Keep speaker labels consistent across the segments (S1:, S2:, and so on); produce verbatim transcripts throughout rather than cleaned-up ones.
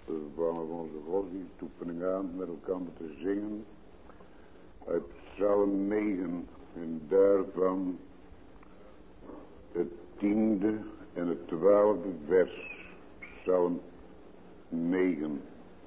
S1: We vangen onze godsdienstoefening aan met elkaar te zingen uit Psalm negen en daarvan het tiende en het twaalfde vers. Psalm negen.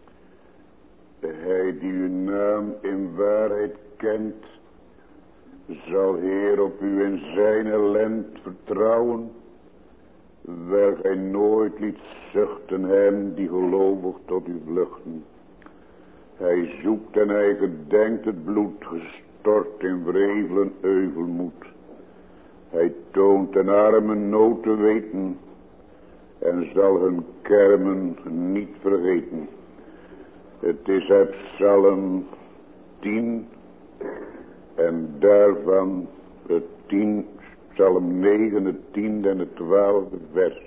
S1: Hij die uw naam in waarheid kent, zal Heer op u in zijn ellend vertrouwen, waar gij nooit liet zuchten hem die gelovig tot u vluchten. Hij zoekt en hij gedenkt het bloed gestort in wrevelen euvelmoed. Hij toont den armen nood te weten en zal hun kermen niet vergeten. Het is uit Psalm tien en daarvan het tien, Psalm negen, het tiende en het twaalfde vers.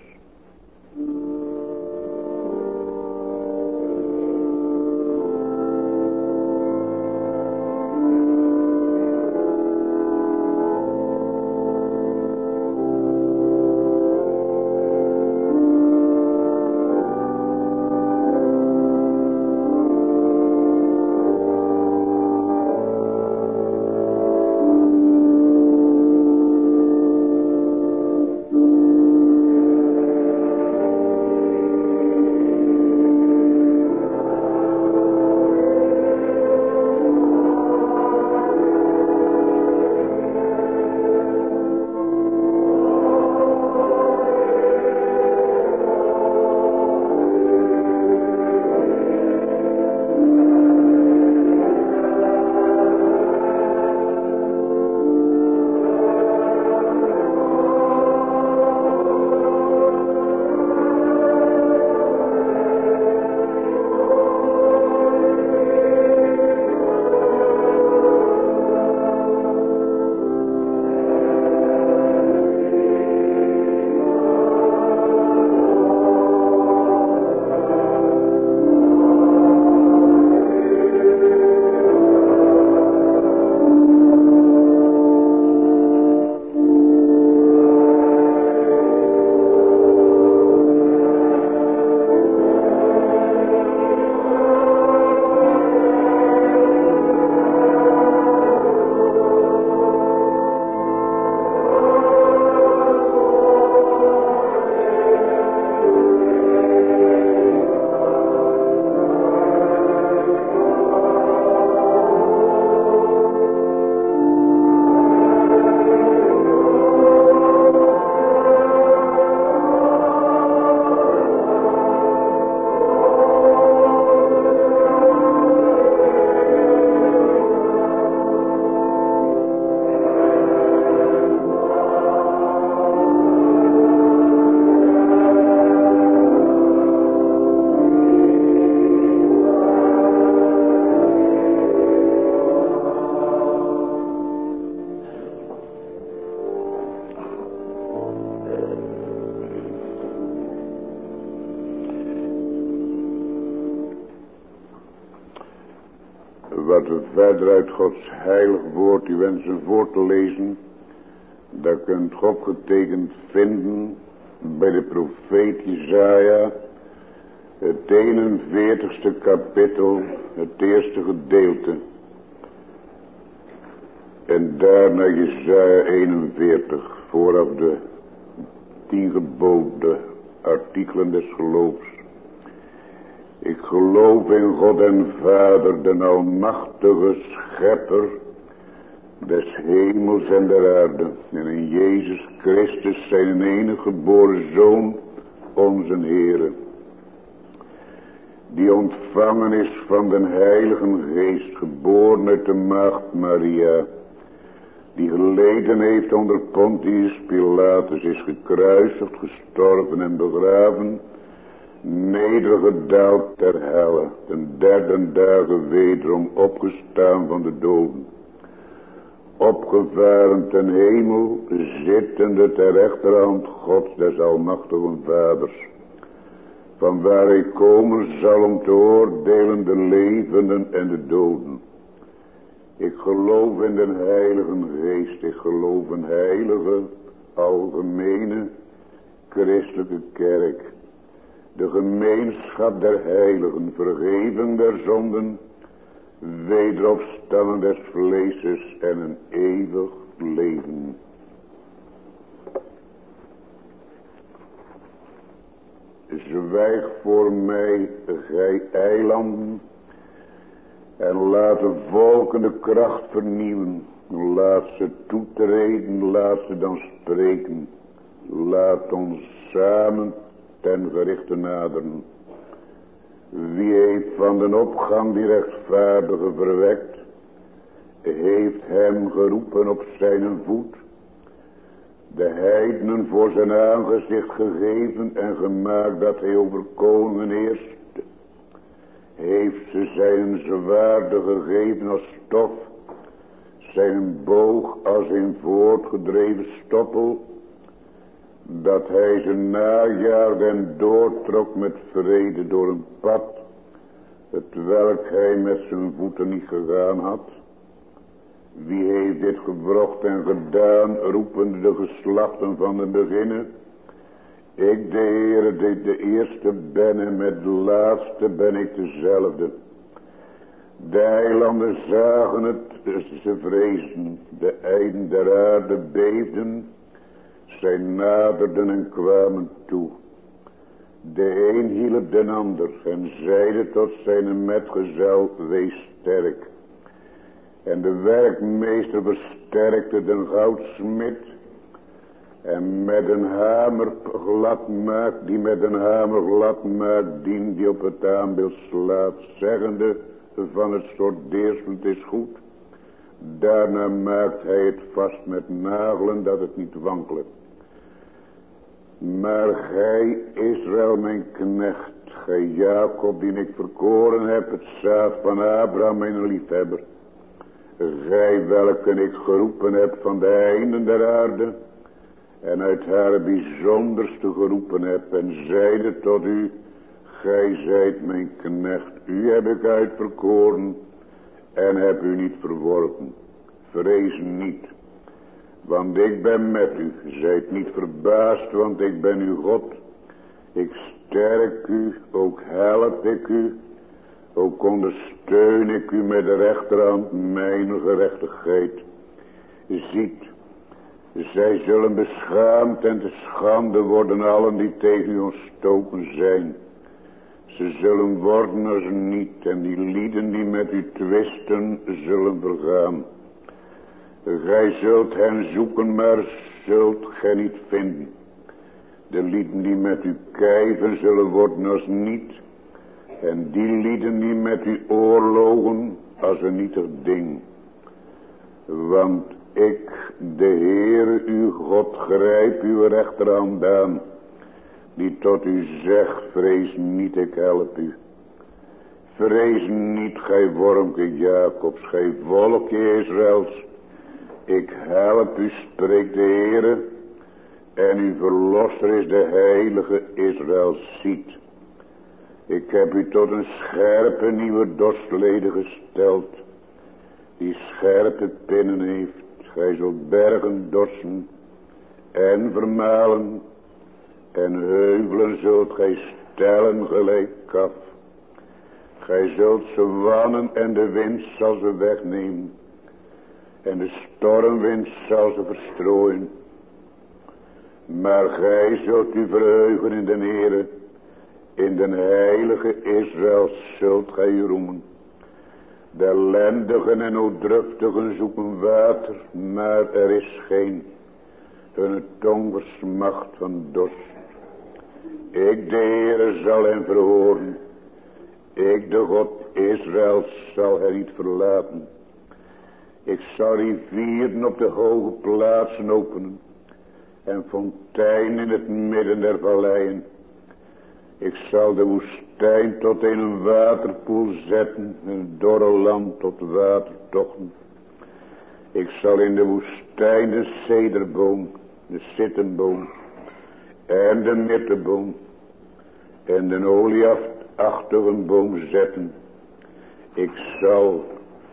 S1: Wat we verder uit Gods heilig woord u wensen voor te lezen, daar kunt God opgetekend vinden bij de profeet Jesaja, het eenenveertigste kapitel, het eerste gedeelte. En daarna Jesaja eenenveertig, vooraf de tien geboden artikelen des geloofs. Ik geloof in God en Vader, den almachtige schepper des hemels en der aarde, en in Jezus Christus zijn enige geboren Zoon, onze Heere, die ontvangen is van den Heiligen Geest, geboren uit de maagd Maria, die geleden heeft onder Pontius Pilatus, is gekruisigd, gestorven en begraven, nedergedaald ter helle, ten derde dagen wederom opgestaan van de doden, opgevaren ten hemel, zittende ter rechterhand Gods des almachtigen Vaders, van waar hij komen zal om te oordelen de levenden en de doden. Ik geloof in den Heiligen Geest, ik geloof in heilige, algemene, christelijke kerk, de gemeenschap der heiligen, vergeving der zonden, wederopstanding des vleeses en een eeuwig leven. Zwijg voor mij, gij eilanden, en laat de volken de kracht vernieuwen. Laat ze toetreden, laat ze dan spreken. Laat ons samen ten gerichte naderen. Wie heeft van den opgang die rechtvaardige verwekt, heeft hem geroepen op zijn voet, de heidenen voor zijn aangezicht gegeven en gemaakt dat hij over koningen heerste, heeft ze zijn zwaarde gegeven als stof, zijn boog als een voortgedreven stoppel, dat hij ze najaagde en doortrok met vrede door een pad, het welk hij met zijn voeten niet gegaan had. Wie heeft dit gewrocht en gedaan, roepen de geslachten van de beginnen. Ik, de Heere, die de eerste ben en met de laatste ben ik dezelfde. De eilanden zagen het, ze vreesden, de einden der aarde beefden, zij naderden en kwamen toe. De een hielp den ander en zeide tot zijn metgezel, wees sterk. En de werkmeester versterkte den goudsmid. En met een hamer glad maakt, die met een hamer glad maakt, dien die op het aanbeeld slaat, zeggende van het soort deersel, het is goed. Daarna maakt hij het vast met nagelen, dat het niet wankelt. Maar gij, Israël, mijn knecht, gij Jacob, die ik verkoren heb, het zaad van Abraham, mijn liefhebber. Gij, welke ik geroepen heb van de einden der aarde, en uit haar bijzonderste geroepen heb, en zeide tot u, gij zijt mijn knecht, u heb ik uitverkoren, en heb u niet verworpen. Vrees niet, want ik ben met u. Zijt niet verbaasd, want ik ben uw God. Ik sterk u, ook help ik u, ook ondersteun ik u met de rechterhand mijn gerechtigheid. Ziet, zij zullen beschaamd en te schande worden allen die tegen u ontstoken zijn. Ze zullen worden als niet, en die lieden die met u twisten zullen vergaan. Gij zult hen zoeken, maar zult gij niet vinden. De lieden die met u kijven zullen worden als niet, en die lieden die met u oorlogen als een nietig ding. Want ik, de Heere uw God, grijp uw rechterhand aan, die tot u zegt, vrees niet, ik help u. Vrees niet, gij wormke Jacobs, gij volkje Israëls. Ik help u, spreekt de Heere, en uw verlosser is de heilige Israël. Ziet, ik heb u tot een scherpe nieuwe dorstleden gesteld, die scherpe pinnen heeft. Gij zult bergen dorsen en vermalen, en heuvelen zult gij stellen gelijk kaf. Gij zult ze wannen en de wind zal ze wegnemen, en de stormwind zal ze verstrooien. Maar gij zult u verheugen in de Heere, in den heilige Israël zult gij u roemen. De ellendigen en ootdruftigen zoeken water, maar er is geen. Hun tong versmacht van dorst. Ik, de Heere, zal hen verhoren. Ik, de God Israëls, zal hen niet verlaten. Ik zal rivieren op de hoge plaatsen openen, en fonteinen in het midden der valleien. Ik zal de woestijn tot een waterpoel zetten, en het dorre land tot watertochten. Ik zal in de woestijn de cederboom, de sittenboom, en de mitteboom, en de olieachtige boom zetten. Ik zal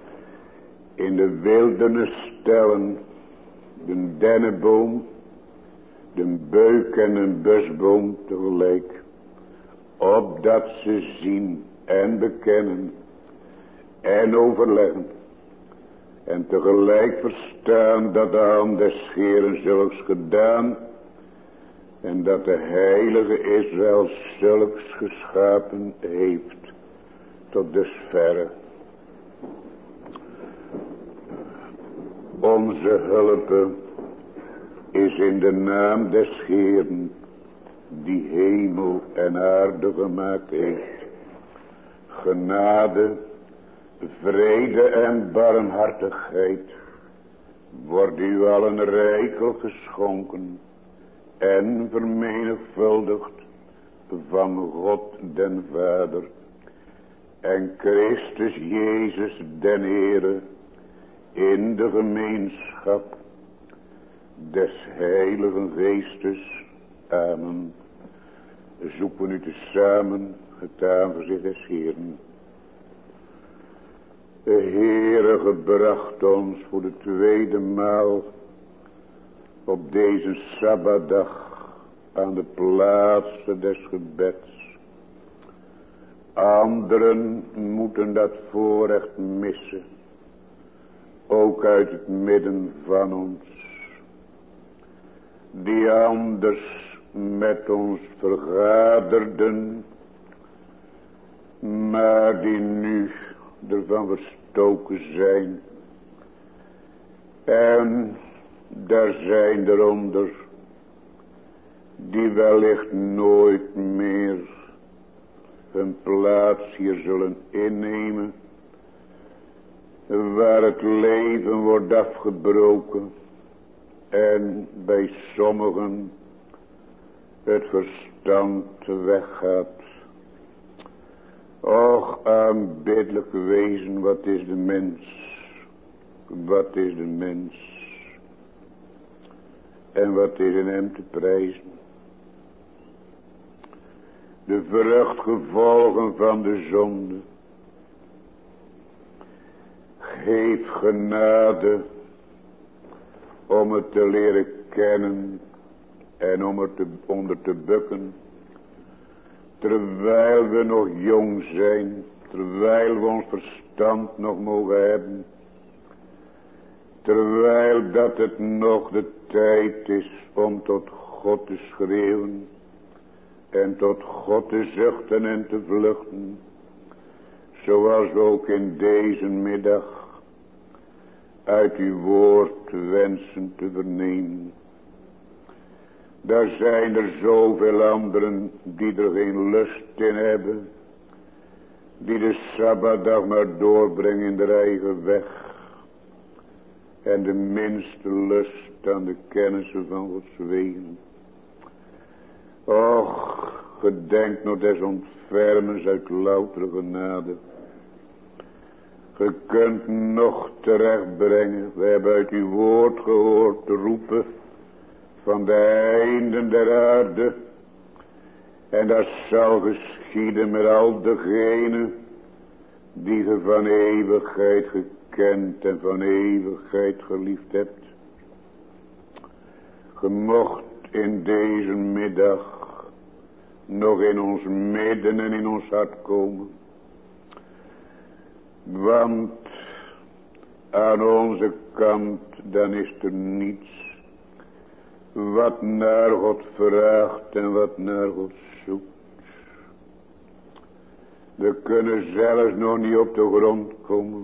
S1: in de wildernis stellen de dennenboom, de beuk en een busboom tegelijk. opdat ze zien en bekennen en overleggen en tegelijk verstaan dat de hand des Heeren zulks gedaan en dat de heilige Israël zulks geschapen heeft tot dusverre. Onze hulp is in de naam des Heeren die hemel en aarde gemaakt heeft. Genade, vrede en barmhartigheid wordt u allen rijkelijk geschonken en vermenigvuldigd van God den Vader en Christus Jezus den Heere in de gemeenschap des Heiligen Geestes. Amen. Zoeken nu tezamen het aangezicht des Heeren. De Heere gebracht ons voor de tweede maal op deze Sabbatdag aan de plaatsen des gebeds. Anderen moeten dat voorrecht missen, ook uit het midden van ons, die anders met ons vergaderden, maar die nu ervan verstoken zijn. En daar zijn eronder die wellicht nooit meer hun plaats hier zullen innemen, waar het leven wordt afgebroken en bij sommigen het verstand weggaat. Och, aanbiddelijk wezen, wat is de mens? Wat is de mens? En wat is in hem te prijzen? De vruchtgevolgen van de zonde. Geef genade om het te leren kennen en om er te, onder te bukken. Terwijl we nog jong zijn, terwijl we ons verstand nog mogen hebben. Terwijl dat het nog de tijd is om tot God te schreeuwen en tot God te zuchten en te vluchten. Zoals we ook in deze middag uit uw woord wensen te vernemen. Daar zijn er zoveel anderen die er geen lust in hebben. Die de Sabbatdag maar doorbrengen in de eigen weg. En de minste lust aan de kennissen van Gods wegen. Och, gedenk nog des ontfermens uit loutere genade. Ge kunt nog terecht brengen. We hebben uit uw woord gehoord te roepen van de einden der aarde. En dat zal geschieden met al degenen die ge van eeuwigheid gekend en van eeuwigheid geliefd hebt. Ge mocht in deze middag nog in ons midden en in ons hart komen. Want aan onze kant dan is er niets wat naar God vraagt en wat naar God zoekt. We kunnen zelfs nog niet op de grond komen,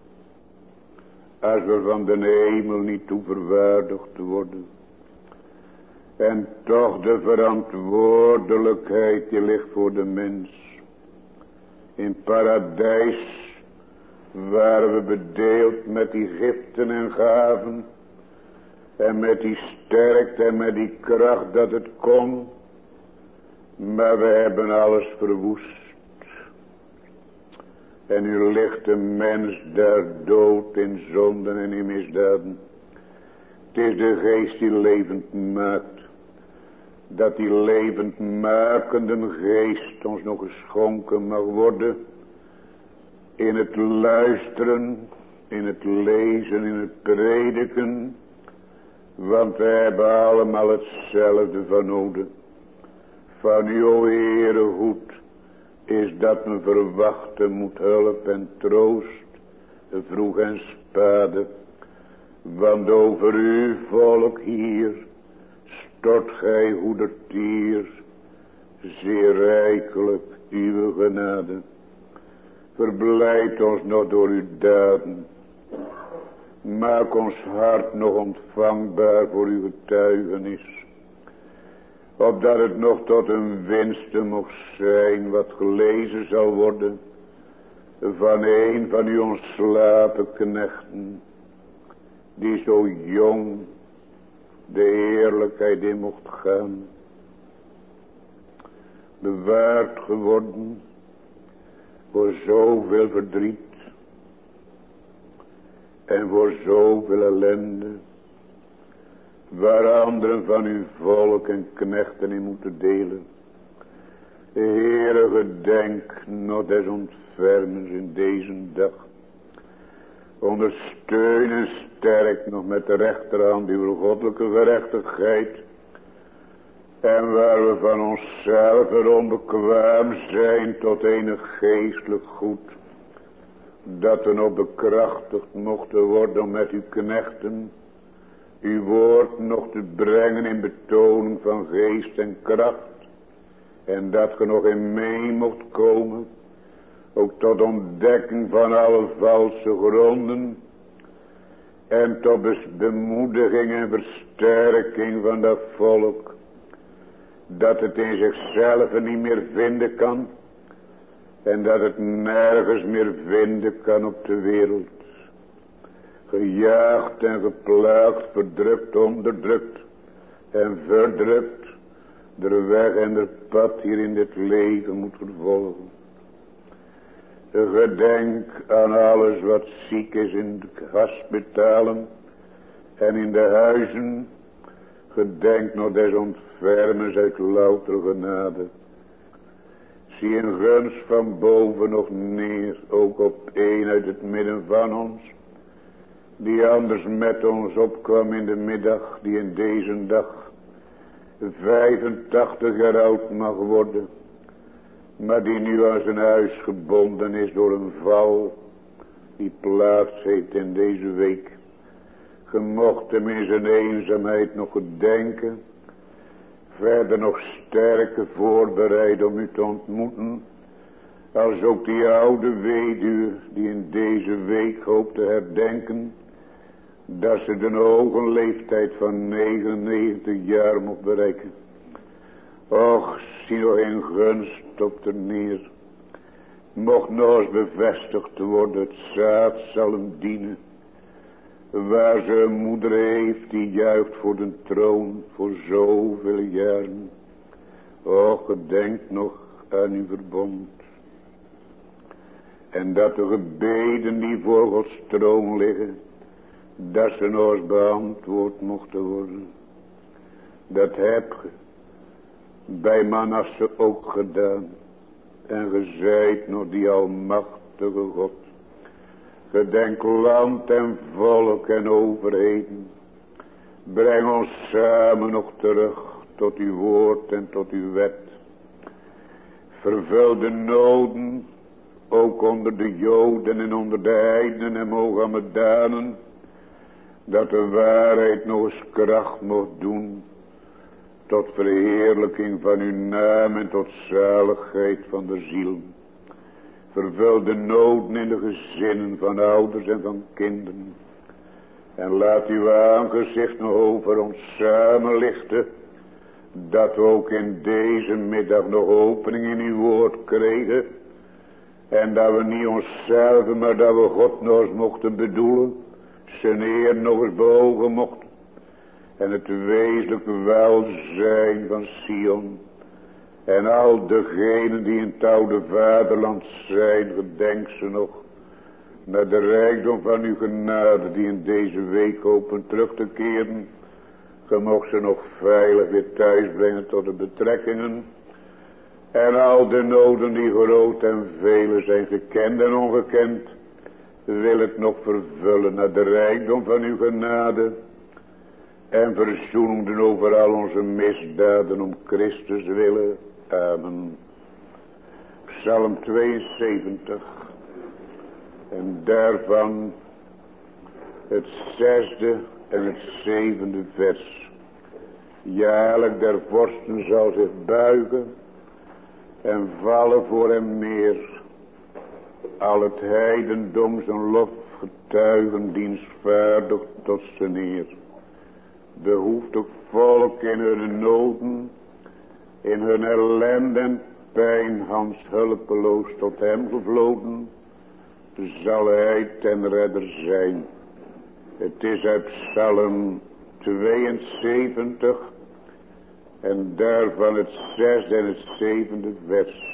S1: als we van de hemel niet toe verwaardigd worden. En toch de verantwoordelijkheid die ligt voor de mens. In paradijs waren we bedeeld met die giften en gaven. En met die sterkte en met die kracht dat het kon. Maar we hebben alles verwoest. En nu ligt de mens daar dood in zonden en in misdaden. Het is de geest die levend maakt. Dat die levendmakende geest ons nog geschonken mag worden. In het luisteren, in het lezen, in het prediken. Want we hebben allemaal hetzelfde van nodig. Van u, o Heere, goed is dat men verwachten moet hulp en troost, vroeg en spade. Want over uw volk hier stort gij hoedertier, zeer rijkelijk uw genade. Verblijd ons nog door uw daden. Maak ons hart nog ontvangbaar voor uw getuigenis. Opdat het nog tot een winste mocht zijn wat gelezen zal worden van een van uw ontslapen knechten, die zo jong de heerlijkheid in mocht gaan. Bewaard geworden voor zoveel verdriet en voor zoveel ellende, waar anderen van uw volk en knechten in moeten delen. Heere, gedenk nog des ontfermens in deze dag. Ondersteun en sterk nog met de rechterhand uw goddelijke gerechtigheid. En waar we van onszelf er onbekwaam zijn tot enig geestelijk goed, dat we nog bekrachtigd mochten worden om met uw knechten uw woord nog te brengen in betoning van geest en kracht. En dat ge nog in mee mocht komen, ook tot ontdekking van alle valse gronden. En tot bemoediging en versterking van dat volk, dat het in zichzelf niet meer vinden kan. En dat het nergens meer vinden kan op de wereld. Gejaagd en geplaagd, verdrukt, onderdrukt en verdrukt. De weg en het pad hier in dit leven moet vervolgen. Gedenk aan alles wat ziek is in de hospitalen en in de huizen. Gedenk nog des ontfermens uit louter genade. Zie een gunst van boven nog neer, ook op een uit het midden van ons, die anders met ons opkwam in de middag, die in deze dag vijfentachtig jaar oud mag worden, maar die nu aan zijn huis gebonden is door een val die plaats heeft in deze week. Ge mocht hem in zijn eenzaamheid nog gedenken, verder nog sterker voorbereiden om u te ontmoeten, als ook die oude weduwe die in deze week hoopt te herdenken dat ze de hoge leeftijd van negenennegentig jaar mocht bereiken. Och, zie nog een gunst op de neer. Mocht nog eens bevestigd worden, het zaad zal hem dienen. Waar ze een moeder heeft die juicht voor de troon voor zoveel jaren. Och, gedenk nog aan uw verbond. En dat de gebeden die voor Gods troon liggen, dat ze nog eens beantwoord mochten worden. Dat heb ge bij Manasse ook gedaan. En ge zijt nog die almachtige God. Gedenk land en volk en overheden. Breng ons samen nog terug tot uw woord en tot uw wet. Vervul de noden, ook onder de Joden en onder de heidenen en Mohammedanen, dat de waarheid nog eens kracht mocht doen, tot verheerlijking van uw naam en tot zaligheid van de ziel. Vervul de noden in de gezinnen van ouders en van kinderen. En laat uw aangezicht nog over ons samen lichten, dat we ook in deze middag nog opening in uw woord kregen. En dat we niet onszelf, maar dat we God nog eens mochten bedoelen, zijn eer nog eens beogen mochten. En het wezenlijke welzijn van Sion. En al degenen die in het oude vaderland zijn, gedenk ze nog. Naar de rijkdom van uw genade die in deze week hopen terug te keren. Ge mocht ze nog veilig weer thuis brengen tot de betrekkingen. En al de noden die groot en vele zijn, gekend en ongekend, wil het nog vervullen naar de rijkdom van uw genade. En verzoenen over al onze misdaden om Christus willen. Amen. Psalm tweeënzeventig. En daarvan het zesde en het zevende vers. Ja, elk der vorsten zal zich buigen en vallen voor hem neer. Al het heidendom zijn lof getuigen dienstvaardig tot zijn eer. Behoeft ook volk in hun noden, in hun ellende en pijn, Hans hulpeloos tot hem gevloden, zal hij ten redder zijn. Het is uit Psalm tweeënzeventig en daarvan het zesde en het zevende vers.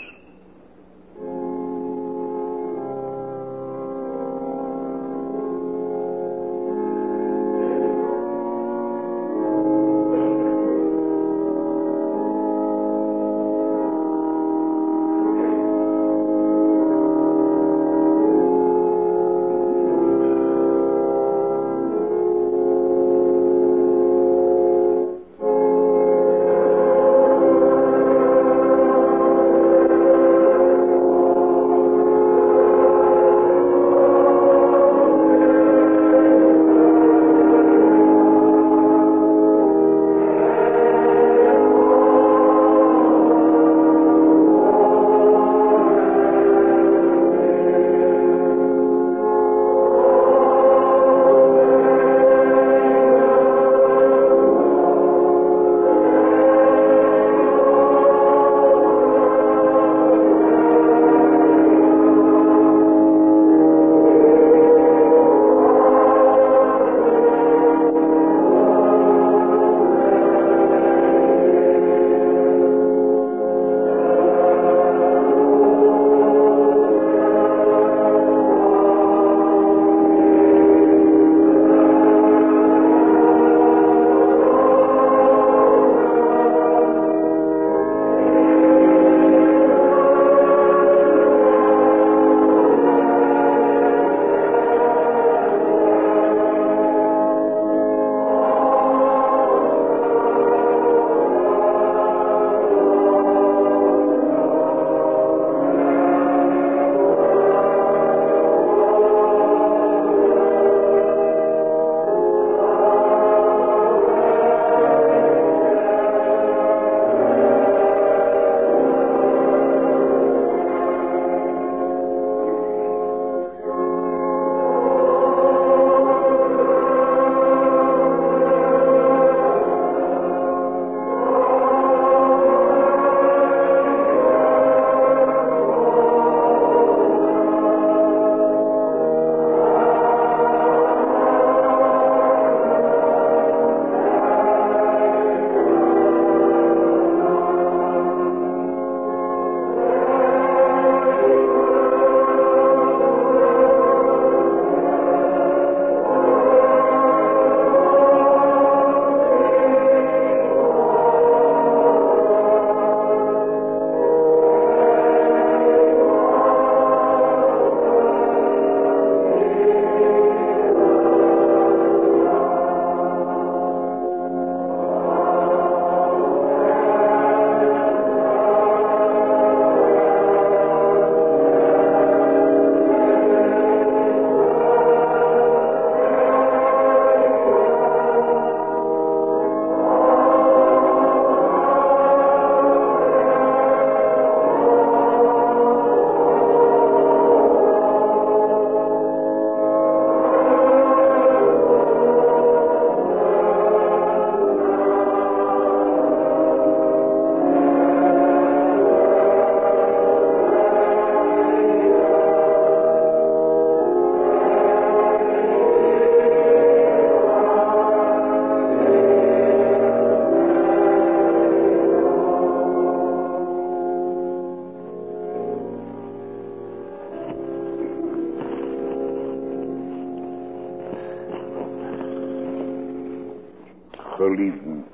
S1: Geliefden,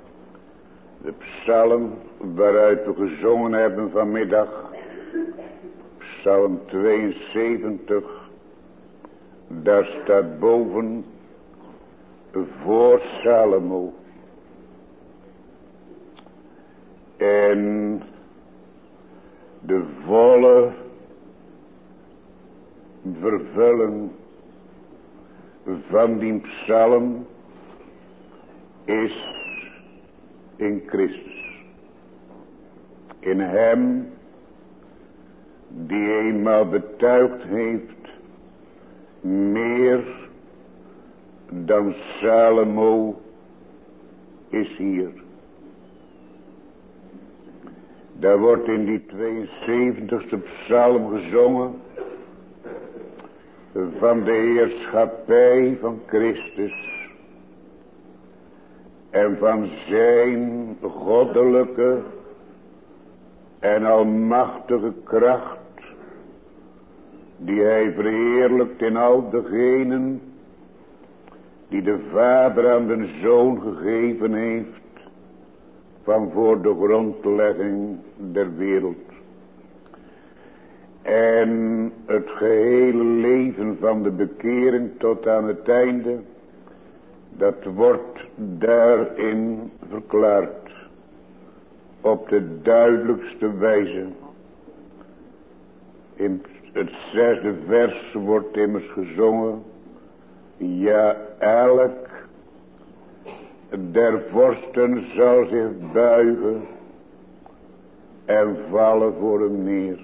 S1: de psalm waaruit we gezongen hebben vanmiddag, psalm tweeënzeventig, daar staat boven voor Salomo. En de volle vervulling van die psalm is in Christus. In hem die eenmaal betuigd heeft meer dan Salomo is hier. Daar wordt in die tweeënzeventigste psalm gezongen van de heerschappij van Christus en van zijn goddelijke en almachtige kracht die hij verheerlijkt in al degenen die de Vader aan de Zoon gegeven heeft van voor de grondlegging der wereld. En het gehele leven van de bekering tot aan het einde, dat wordt daarin verklaard op de duidelijkste wijze. In het zesde vers wordt immers gezongen: ja, elk der vorsten zal zich buigen en vallen voor hem neer.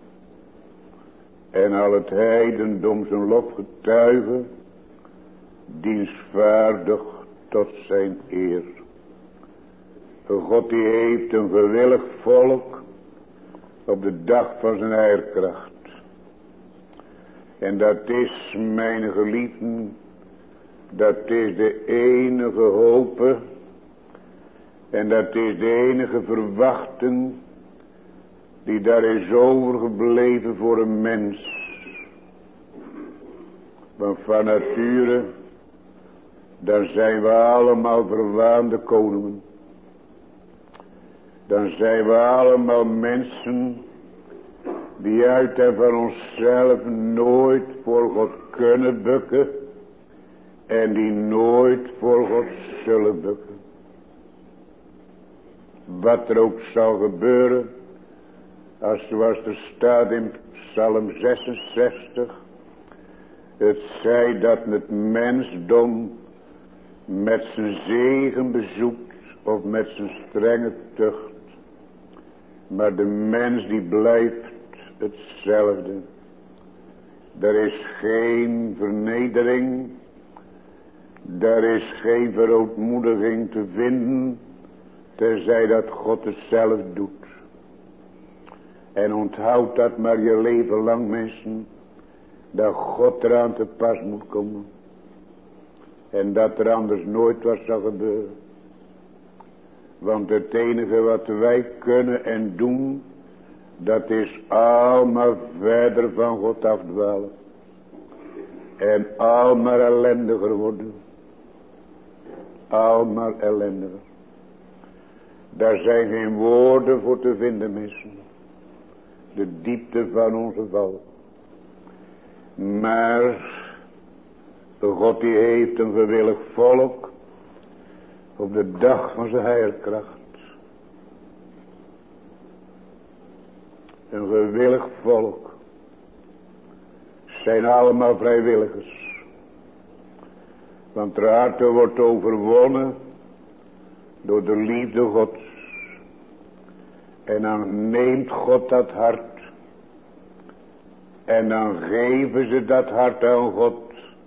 S1: En al het heidendom zijn lof getuigen, dienstvaardig tot zijn eer. God die heeft een gewillig volk op de dag van zijn eierkracht. En dat is, mijn geliefden, dat is de enige hoop en dat is de enige verwachting die daar is overgebleven voor een mens. Want van nature, dan zijn we allemaal verwaande koningen. Dan zijn we allemaal mensen die uit en van onszelf nooit voor God kunnen bukken en die nooit voor God zullen bukken. Wat er ook zal gebeuren, als zoals er staat in Psalm zesenzestig, het zij dat het mensdom met zijn zegen bezoekt of met zijn strenge tucht, maar de mens die blijft hetzelfde. Er is geen vernedering, er is geen verootmoediging te vinden, tenzij dat God het zelf doet. En onthoud dat maar je leven lang, mensen, dat God eraan te pas moet komen. En dat er anders nooit wat zal gebeuren. Want het enige wat wij kunnen en doen, dat is allemaal verder van God afdwalen. En allemaal ellendiger worden. Allemaal ellendiger. Daar zijn geen woorden voor te vinden, mensen. De diepte van onze val. Maar God die heeft een gewillig volk op de dag van zijn heilkracht. Een gewillig volk. Zijn allemaal vrijwilligers. Want de harte wordt overwonnen door de liefde Gods. En dan neemt God dat hart. En dan geven ze dat hart aan God.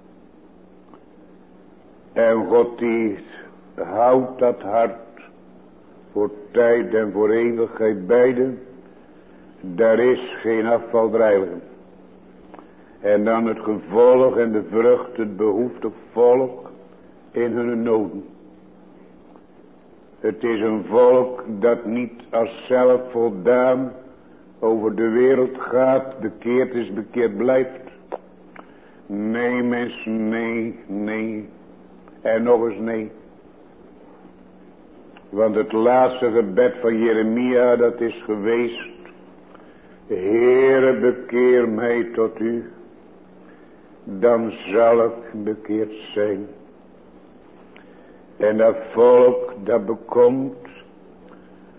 S1: En God die houdt dat hart voor tijd en voor eeuwigheid beide. Daar is geen afvaldrijven. En dan het gevolg en de vrucht, het behoeftig volk in hun noden. Het is een volk dat niet als zelf voldaan over de wereld gaat, bekeerd is, bekeerd blijft. Nee mensen, nee, nee. En nog eens nee. Want het laatste gebed van Jeremia, dat is geweest: Heere, bekeer mij tot u, dan zal ik bekeerd zijn. En dat volk dat bekomt,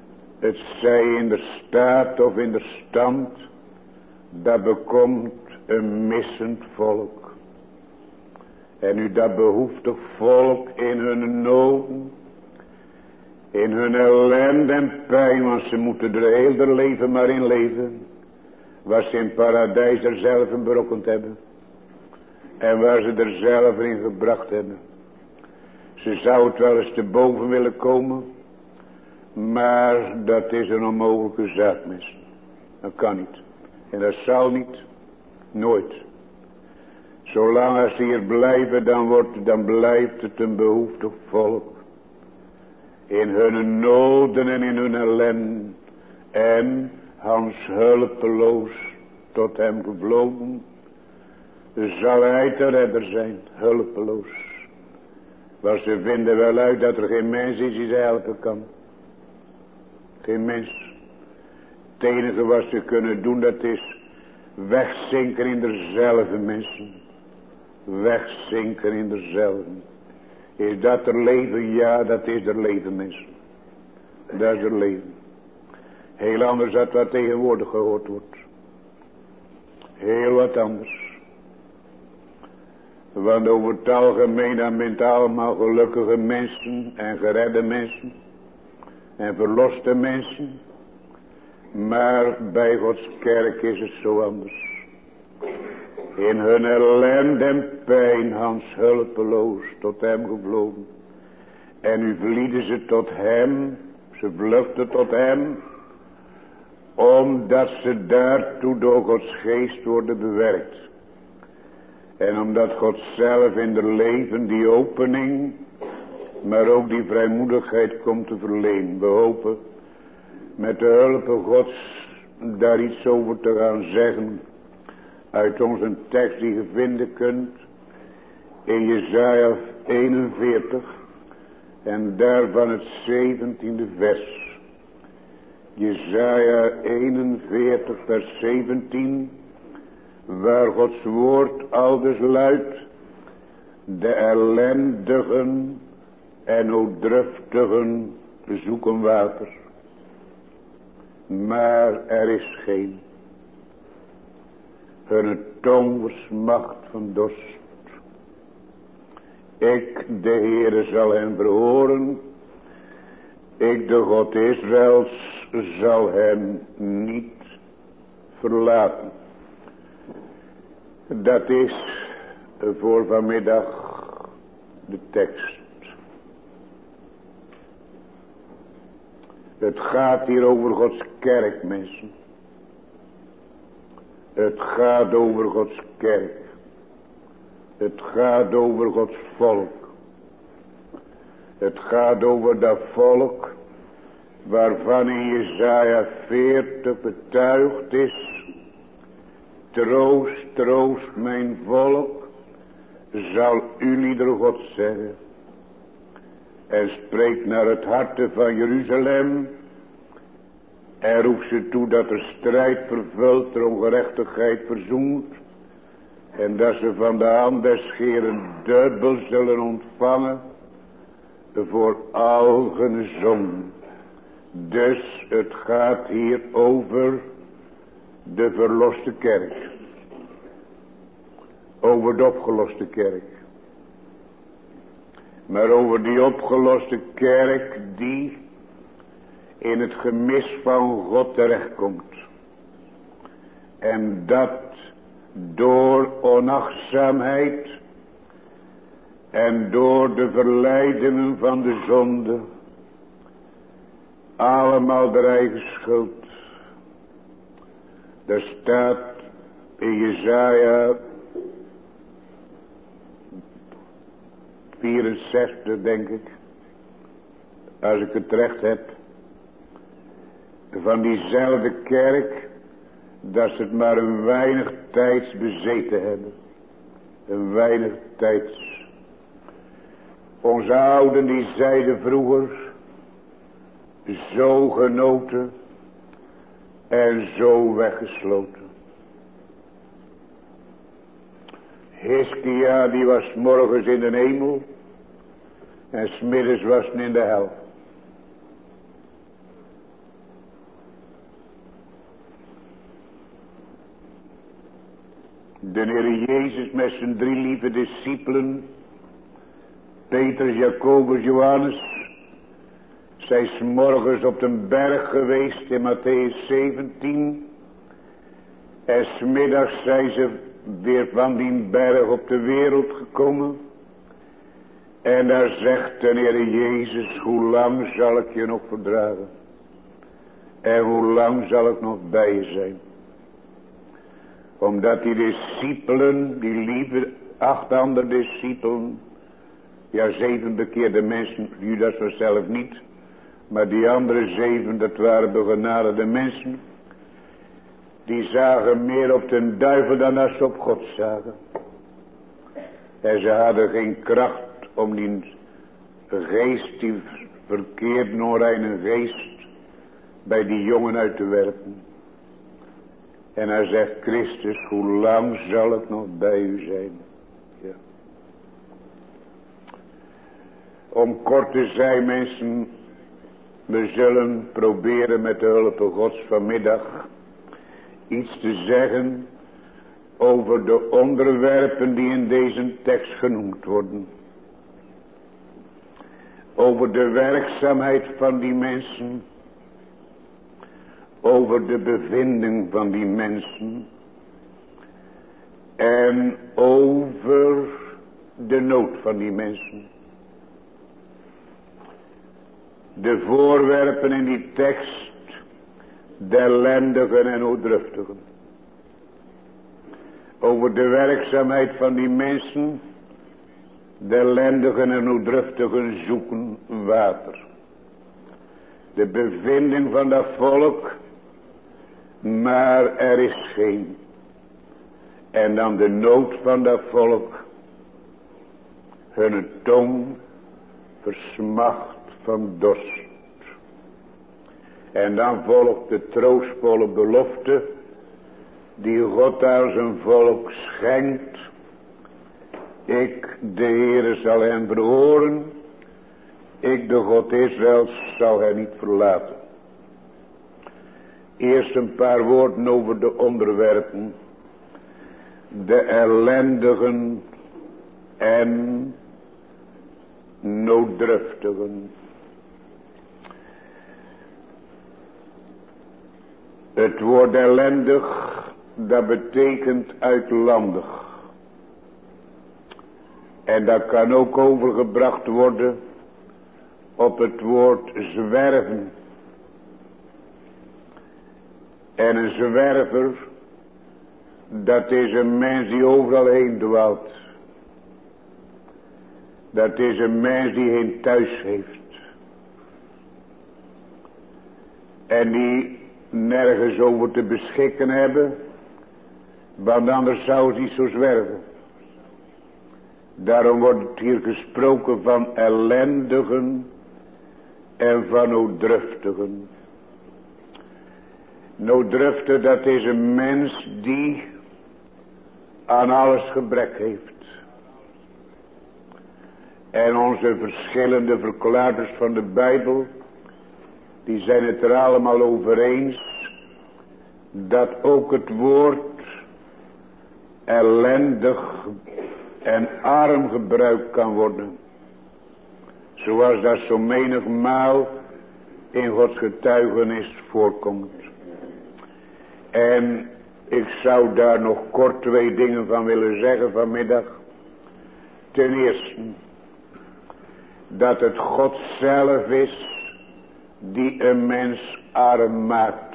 S1: het zij in de staat of in de stand, dat bekomt een missend volk. En nu dat behoeftig volk in hun noden, in hun ellende en pijn, want ze moeten er heel hun leven maar in leven, waar ze in paradijs er zelf in berokkend hebben. En waar ze er zelf in gebracht hebben. Ze zou het wel eens te boven willen komen. Maar dat is een onmogelijke zaak, mensen. Dat kan niet. En dat zal niet. Nooit. Zolang als ze hier blijven, dan, wordt, dan blijft het een behoeftig volk. In hun noden en in hun ellende. En Hans hulpeloos tot hem gevlogen. Zal hij te redder zijn, hulpeloos. Want ze vinden wel uit dat er geen mens is die ze helpen kan. Geen mens. Het enige wat ze kunnen doen, dat is wegzinken in derzelfde mensen. Wegzinken in derzelfde. Is dat er leven? Ja, dat is er leven, mensen. Dat is er leven. Heel anders dan wat tegenwoordig gehoord wordt. Heel wat anders. Want over het algemeen dan bent allemaal gelukkige mensen en geredde mensen en verloste mensen. Maar bij Gods kerk is het zo anders. In hun ellende en pijn, Hans hulpeloos, tot hem gevlogen. En nu vlieden ze tot hem, ze vluchten tot hem, omdat ze daartoe door Gods geest worden bewerkt. En omdat God zelf in de leven die opening, maar ook die vrijmoedigheid komt te verlenen. We hopen met de hulp Gods daar iets over te gaan zeggen. Uit onze tekst die je vinden kunt in Jesaja eenenveertig. En daarvan het zeventiende vers. Jesaja eenenveertig vers zeventien. Waar Gods woord aldus luidt. De ellendigen en ootdruftigen zoeken water. Maar er is geen. Hun tong versmacht van dorst. Ik, de Heere, zal hen verhoren. Ik, de God Israëls, zal hen niet verlaten. Dat is voor vanmiddag de tekst. Het gaat hier over Gods kerk, mensen. Het gaat over Gods kerk. Het gaat over Gods volk. Het gaat over dat volk waarvan in Jesaja veertig betuigd is. Troost, troost mijn volk, zal u ieder God zeggen. En spreekt naar het harte van Jeruzalem. En roept ze toe dat er strijd vervult, er ongerechtigheid verzoent. En dat ze van de hand des Heeren dubbel zullen ontvangen. Voor al hun zonden. Dus het gaat hier over de verloste kerk. Over de opgeloste kerk. Maar over die opgeloste kerk die in het gemis van God terechtkomt. En dat door onachtzaamheid en door de verleidingen van de zonde allemaal de eigen schuld. Daar staat in Jesaja vierenzestig, denk ik, als ik het recht heb, van diezelfde kerk, dat ze het maar een weinig tijds bezeten hebben. Een weinig tijds. Onze ouden die zeiden vroeger, zo genoten en zo weggesloten. Hiskia die was morgens in de hemel en 's middags was hij in de hel. De Heer Jezus met zijn drie lieve discipelen, Petrus, Jacobus, Johannes, zij 's morgens op de berg geweest in Matthäus zeventien. En 's middags zijn ze weer van die berg op de wereld gekomen. En daar zegt de Heer Jezus, hoe lang zal ik je nog verdragen? En hoe lang zal ik nog bij je zijn? Omdat die discipelen, die lieve acht andere discipelen, ja zeven bekeerde mensen, Judas was zelf niet, maar die andere zeven, dat waren begenaderde mensen, die zagen meer op de duivel dan als ze op God zagen. En ze hadden geen kracht om die geest, die verkeerd onreine geest, bij die jongen uit te werpen. En hij zegt, Christus, hoe lang zal ik nog bij u zijn? Ja. Om kort te zijn, mensen, we zullen proberen met de hulp van Gods vanmiddag iets te zeggen over de onderwerpen die in deze tekst genoemd worden. Over de werkzaamheid van die mensen. Over de bevinding van die mensen. En over de nood van die mensen. De voorwerpen in die tekst. De ellendigen en ootdruftigen. Over de werkzaamheid van die mensen. De ellendigen en ootdruftigen zoeken water. De bevinding van dat volk. Maar er is geen. En dan de nood van dat volk. Hun tong versmacht van dorst. En dan volgt de troostvolle belofte. Die God aan zijn volk schenkt. Ik, de Heere, zal hen verhoren. Ik, de God Israëls, zal hen niet verlaten. Eerst een paar woorden over de onderwerpen. De ellendigen en nooddruftigen. Het woord ellendig, dat betekent uitlandig. En dat kan ook overgebracht worden op het woord zwerven. En een zwerver, dat is een mens die overal heen dwaalt. Dat is een mens die geen thuis heeft. En die nergens over te beschikken hebben. Want anders zou hij zo zwerven. Daarom wordt hier gesproken van ellendigen en van nooddruftigen. Nooddruftig, dat is een mens die aan alles gebrek heeft. En onze verschillende verklaarders van de Bijbel, die zijn het er allemaal over eens, dat ook het woord ellendig en arm gebruikt kan worden. Zoals dat zo menigmaal in Gods getuigenis voorkomt. En ik zou daar nog kort twee dingen van willen zeggen vanmiddag. Ten eerste, dat het God zelf is die een mens arm maakt.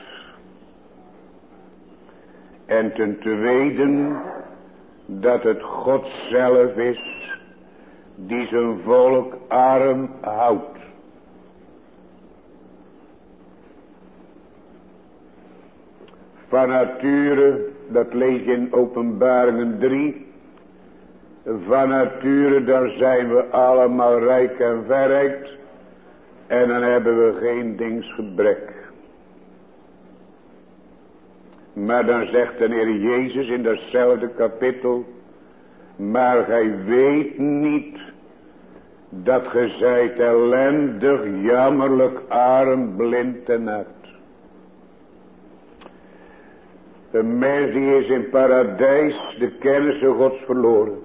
S1: En ten tweede, dat het God zelf is die zijn volk arm houdt. Van nature, dat lees je in Openbaringen drie. Van nature, dan zijn we allemaal rijk en verrijkt. En dan hebben we geen dingsgebrek. Maar dan zegt de Heer Jezus in datzelfde kapittel. Maar gij weet niet dat gij zijt ellendig, jammerlijk, arm, blind en naakt. Een mens die is in paradijs de kennis van Gods verloren.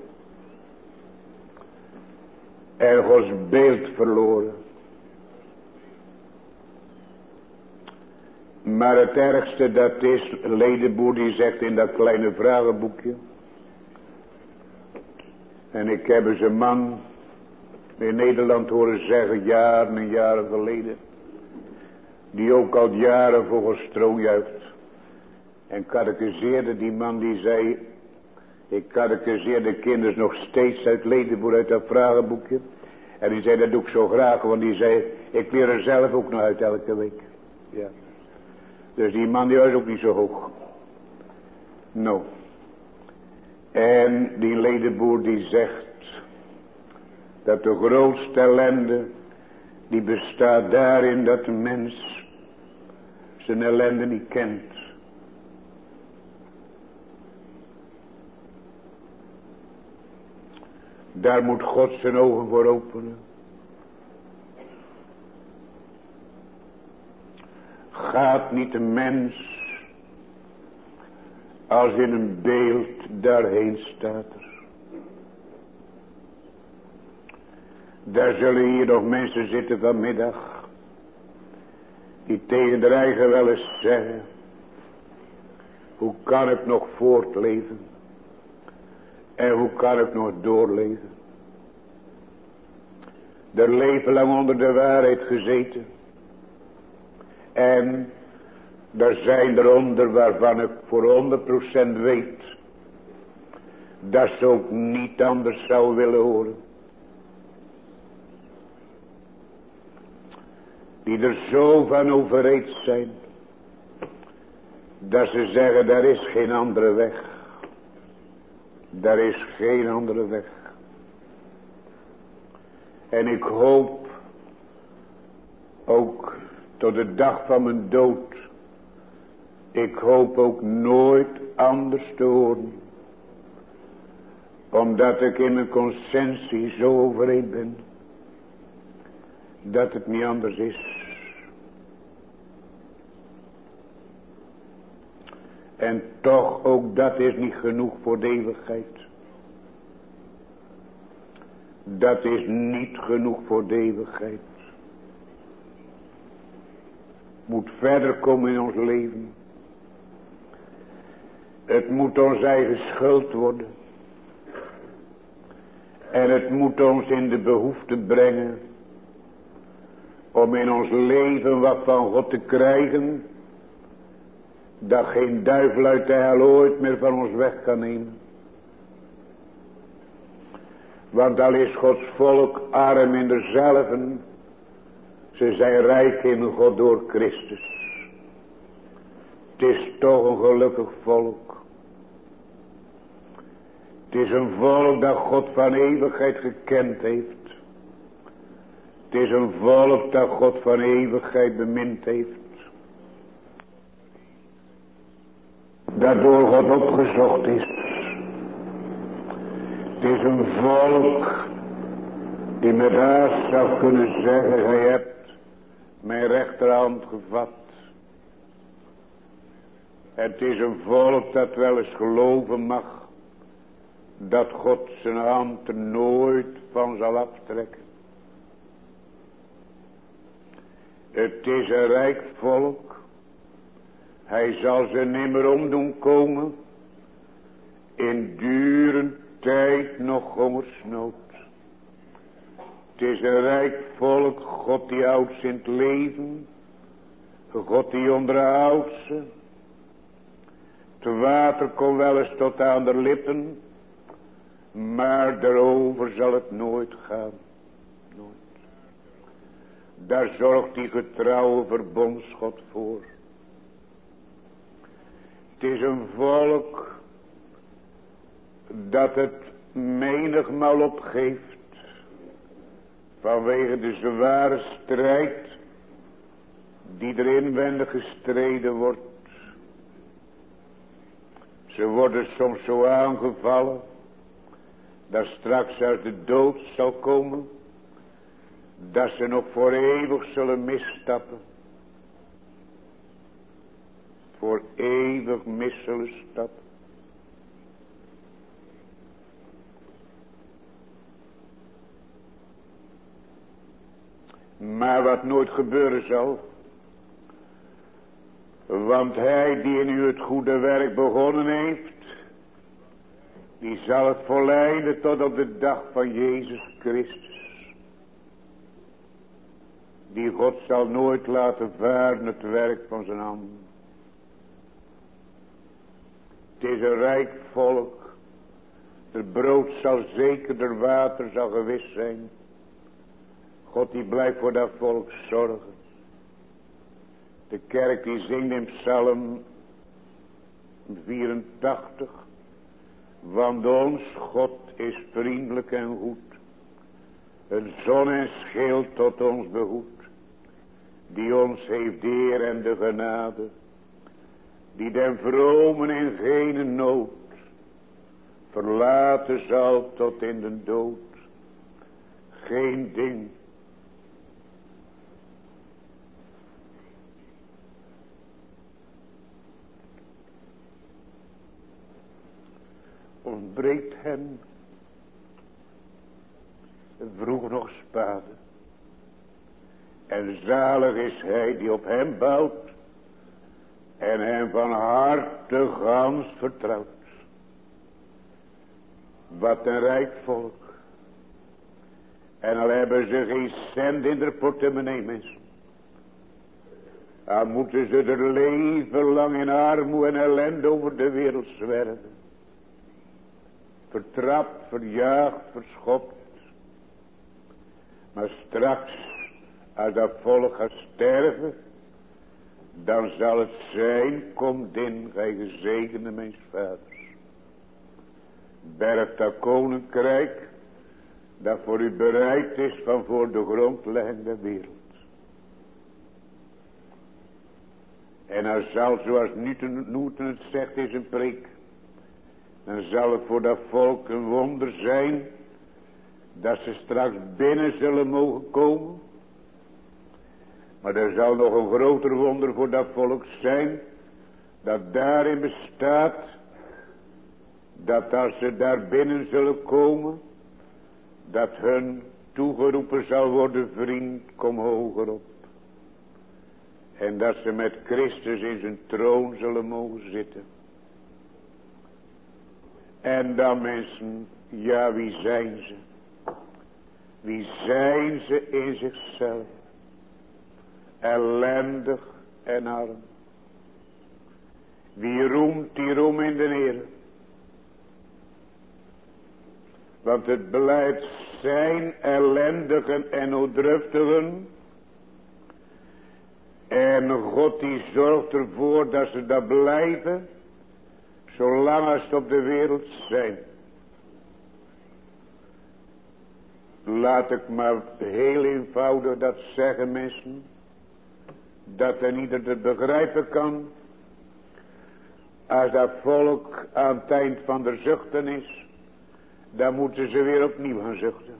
S1: En Gods beeld verloren. Maar het ergste dat is, Ledeboer die zegt in dat kleine vragenboekje. En ik heb eens een man in Nederland horen zeggen, jaren en jaren geleden. Die ook al jaren voor Gods troon juicht. En catechiseerde die man die zei, ik catechiseer de kinderen nog steeds uit Ledeboer uit dat vragenboekje. En die zei, dat doe ik zo graag, want die zei, ik leer er zelf ook nog uit elke week. Ja. Dus die man die was ook niet zo hoog. Nou. En die Ledeboer die zegt, dat de grootste ellende, die bestaat daarin dat de mens zijn ellende niet kent. Daar moet God zijn ogen voor openen. Gaat niet een mens als in een beeld daarheen staat er. Daar zullen hier nog mensen zitten vanmiddag die tegen de eigen wel eens zeggen, hoe kan ik nog voortleven? En hoe kan ik nog doorleven? Er leven lang onder de waarheid gezeten. En er zijn eronder waarvan ik voor honderd procent weet dat ze ook niet anders zou willen horen. Die er zo van overreed zijn dat ze zeggen, daar is geen andere weg. Daar is geen andere weg. En ik hoop ook tot de dag van mijn dood. Ik hoop ook nooit anders te horen. Omdat ik in mijn conscientie zo overeen ben. Dat het niet anders is. En toch ook dat is niet genoeg voor de eeuwigheid. Dat is niet genoeg voor de eeuwigheid. Moet verder komen in ons leven. Het moet ons eigen schuld worden. En het moet ons in de behoefte brengen om in ons leven wat van God te krijgen, dat geen duivel uit de hel ooit meer van ons weg kan nemen. Want al is Gods volk arm in derzelven, ze zijn rijk in God door Christus. Het is toch een gelukkig volk. Het is een volk dat God van eeuwigheid gekend heeft. Het is een volk dat God van eeuwigheid bemind heeft. Dat door God opgezocht is. Het is een volk die met haast zou kunnen zeggen, gij hebt mijn rechterhand gevat. Het is een volk dat wel eens geloven mag dat God zijn hand er nooit van zal aftrekken. Het is een rijk volk. Hij zal ze nimmer om doen komen in dure tijd nog hongersnood. Het is een rijk volk, God die houdt ze in het leven, God die onderhoudt ze. Het water komt wel eens tot aan de lippen, maar daarover zal het nooit gaan. Nooit. Daar zorgt die getrouwe verbondsgod voor. Het is een volk dat het menigmaal opgeeft vanwege de zware strijd die er inwendig gestreden wordt. Ze worden soms zo aangevallen dat straks uit de dood zal komen, dat ze nog voor eeuwig zullen misstappen. voor eeuwig mis zullen stappen. Maar wat nooit gebeuren zal. Want hij die in u het goede werk begonnen heeft, die zal het volleiden tot op de dag van Jezus Christus. Die God zal nooit laten varen het werk van zijn handen. Het is een rijk volk. De brood zal zeker, de water zal gewis zijn. God die blijft voor dat volk zorgen. De kerk die zingt in Psalm vierentachtig. Want ons God is vriendelijk en goed. Een zon en schild tot ons behoed. Die ons heeft de eer en de genade. Die den vromen in geen nood verlaten zal tot in de dood. Geen ding ontbreekt hem. Vroeg nog spade. En zalig is hij die op hem bouwt. En hem van harte gans vertrouwt. Wat een rijk volk. En al hebben ze geen cent in de portemonnee, mensen. Dan moeten ze er leven lang in armoede en ellende over de wereld zwerven. Vertrapt, verjaagd, verschopt. Maar straks, als dat volk gaat sterven, dan zal het zijn, komt in, gij gezegende mijn vaders. Bergt dat koninkrijk, dat voor u bereid is van voor de grondlegging der wereld. En dan zal, zoals Newton het zegt in zijn preek, dan zal het voor dat volk een wonder zijn, dat ze straks binnen zullen mogen komen. Maar er zal nog een groter wonder voor dat volk zijn, dat daarin bestaat, dat als ze daar binnen zullen komen, dat hun toegeroepen zal worden, vriend, kom hoger op. En dat ze met Christus in zijn troon zullen mogen zitten. En dan mensen, ja, wie zijn ze? Wie zijn ze in zichzelf? Ellendig en arm. Wie roemt, die roem in de Heer. Want het beleid zijn ellendigen en ootdruftigen. En God die zorgt ervoor dat ze dat blijven. Zolang als ze op de wereld zijn. Laat ik maar heel eenvoudig dat zeggen, mensen. Dat een ieder het begrijpen kan. Als dat volk aan het eind van de zuchten is, dan moeten ze weer opnieuw gaan zuchten.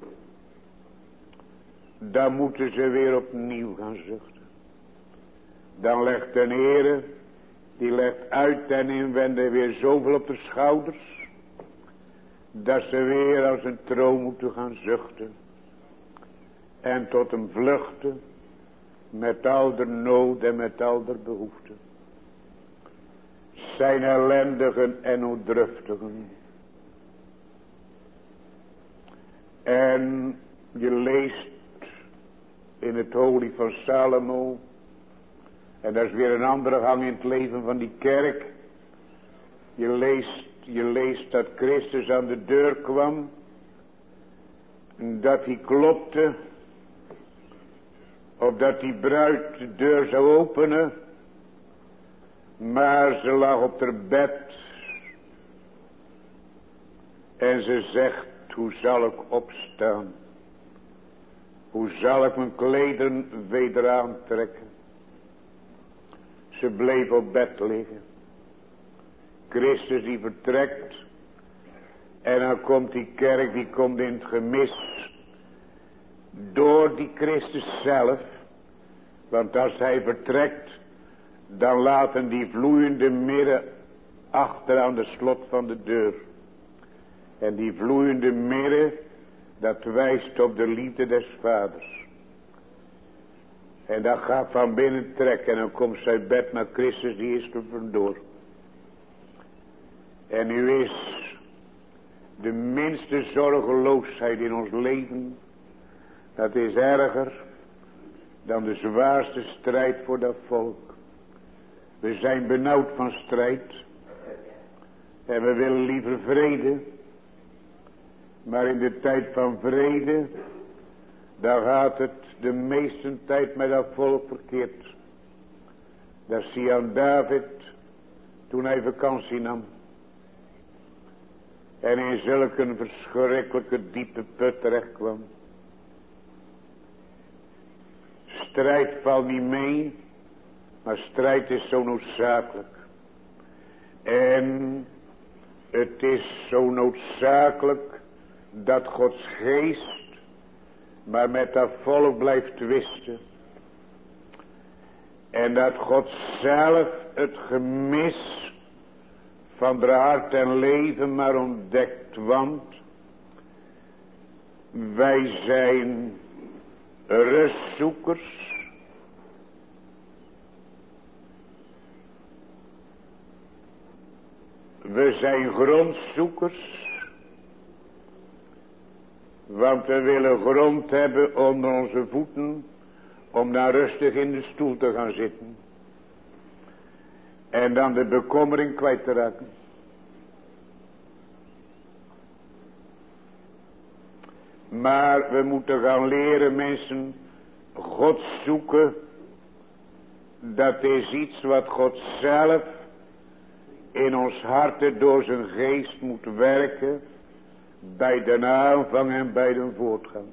S1: Dan moeten ze weer opnieuw gaan zuchten. Dan legt de Heere, die legt uit en inwendig weer zoveel op de schouders, dat ze weer als een troon moeten gaan zuchten. En tot hem vluchten, met al de nood en met al de behoeften. Zijn ellendigen en ootdruftigen. En je leest in het olie van Salomo. En dat is weer een andere gang in het leven van die kerk. Je leest, je leest dat Christus aan de deur kwam. Dat hij klopte. Opdat die bruid de deur zou openen. Maar ze lag op haar bed. En ze zegt, hoe zal ik opstaan? Hoe zal ik mijn klederen weder aantrekken? Ze bleef op bed liggen. Christus die vertrekt. En dan komt die kerk, die komt in het gemis. Door die Christus zelf. Want als hij vertrekt, dan laten die vloeiende mirre achter aan de slot van de deur. En die vloeiende mirre, dat wijst op de liefde des vaders. En dat gaat van binnen trekken en dan komt zijn bed naar Christus, die is er vandoor. En nu is de minste zorgeloosheid in ons leven, dat is erger dan de zwaarste strijd voor dat volk. We zijn benauwd van strijd en we willen liever vrede. Maar in de tijd van vrede, daar gaat het de meeste tijd met dat volk verkeerd. Dat zie je aan David toen hij vakantie nam. En in zulke verschrikkelijke diepe put terecht kwam. Strijd valt niet mee, maar strijd is zo noodzakelijk. En het is zo noodzakelijk dat Gods geest maar met dat volk blijft twisten. En dat God zelf het gemis van de hart en leven maar ontdekt. Want wij zijn rustzoekers. We zijn grondzoekers. Want we willen grond hebben onder onze voeten, om daar rustig in de stoel te gaan zitten. En dan de bekommering kwijt te raken. Maar we moeten gaan leren, mensen, God zoeken. Dat is iets wat God zelf in ons harten door zijn geest moet werken. Bij de aanvang en bij de voortgang.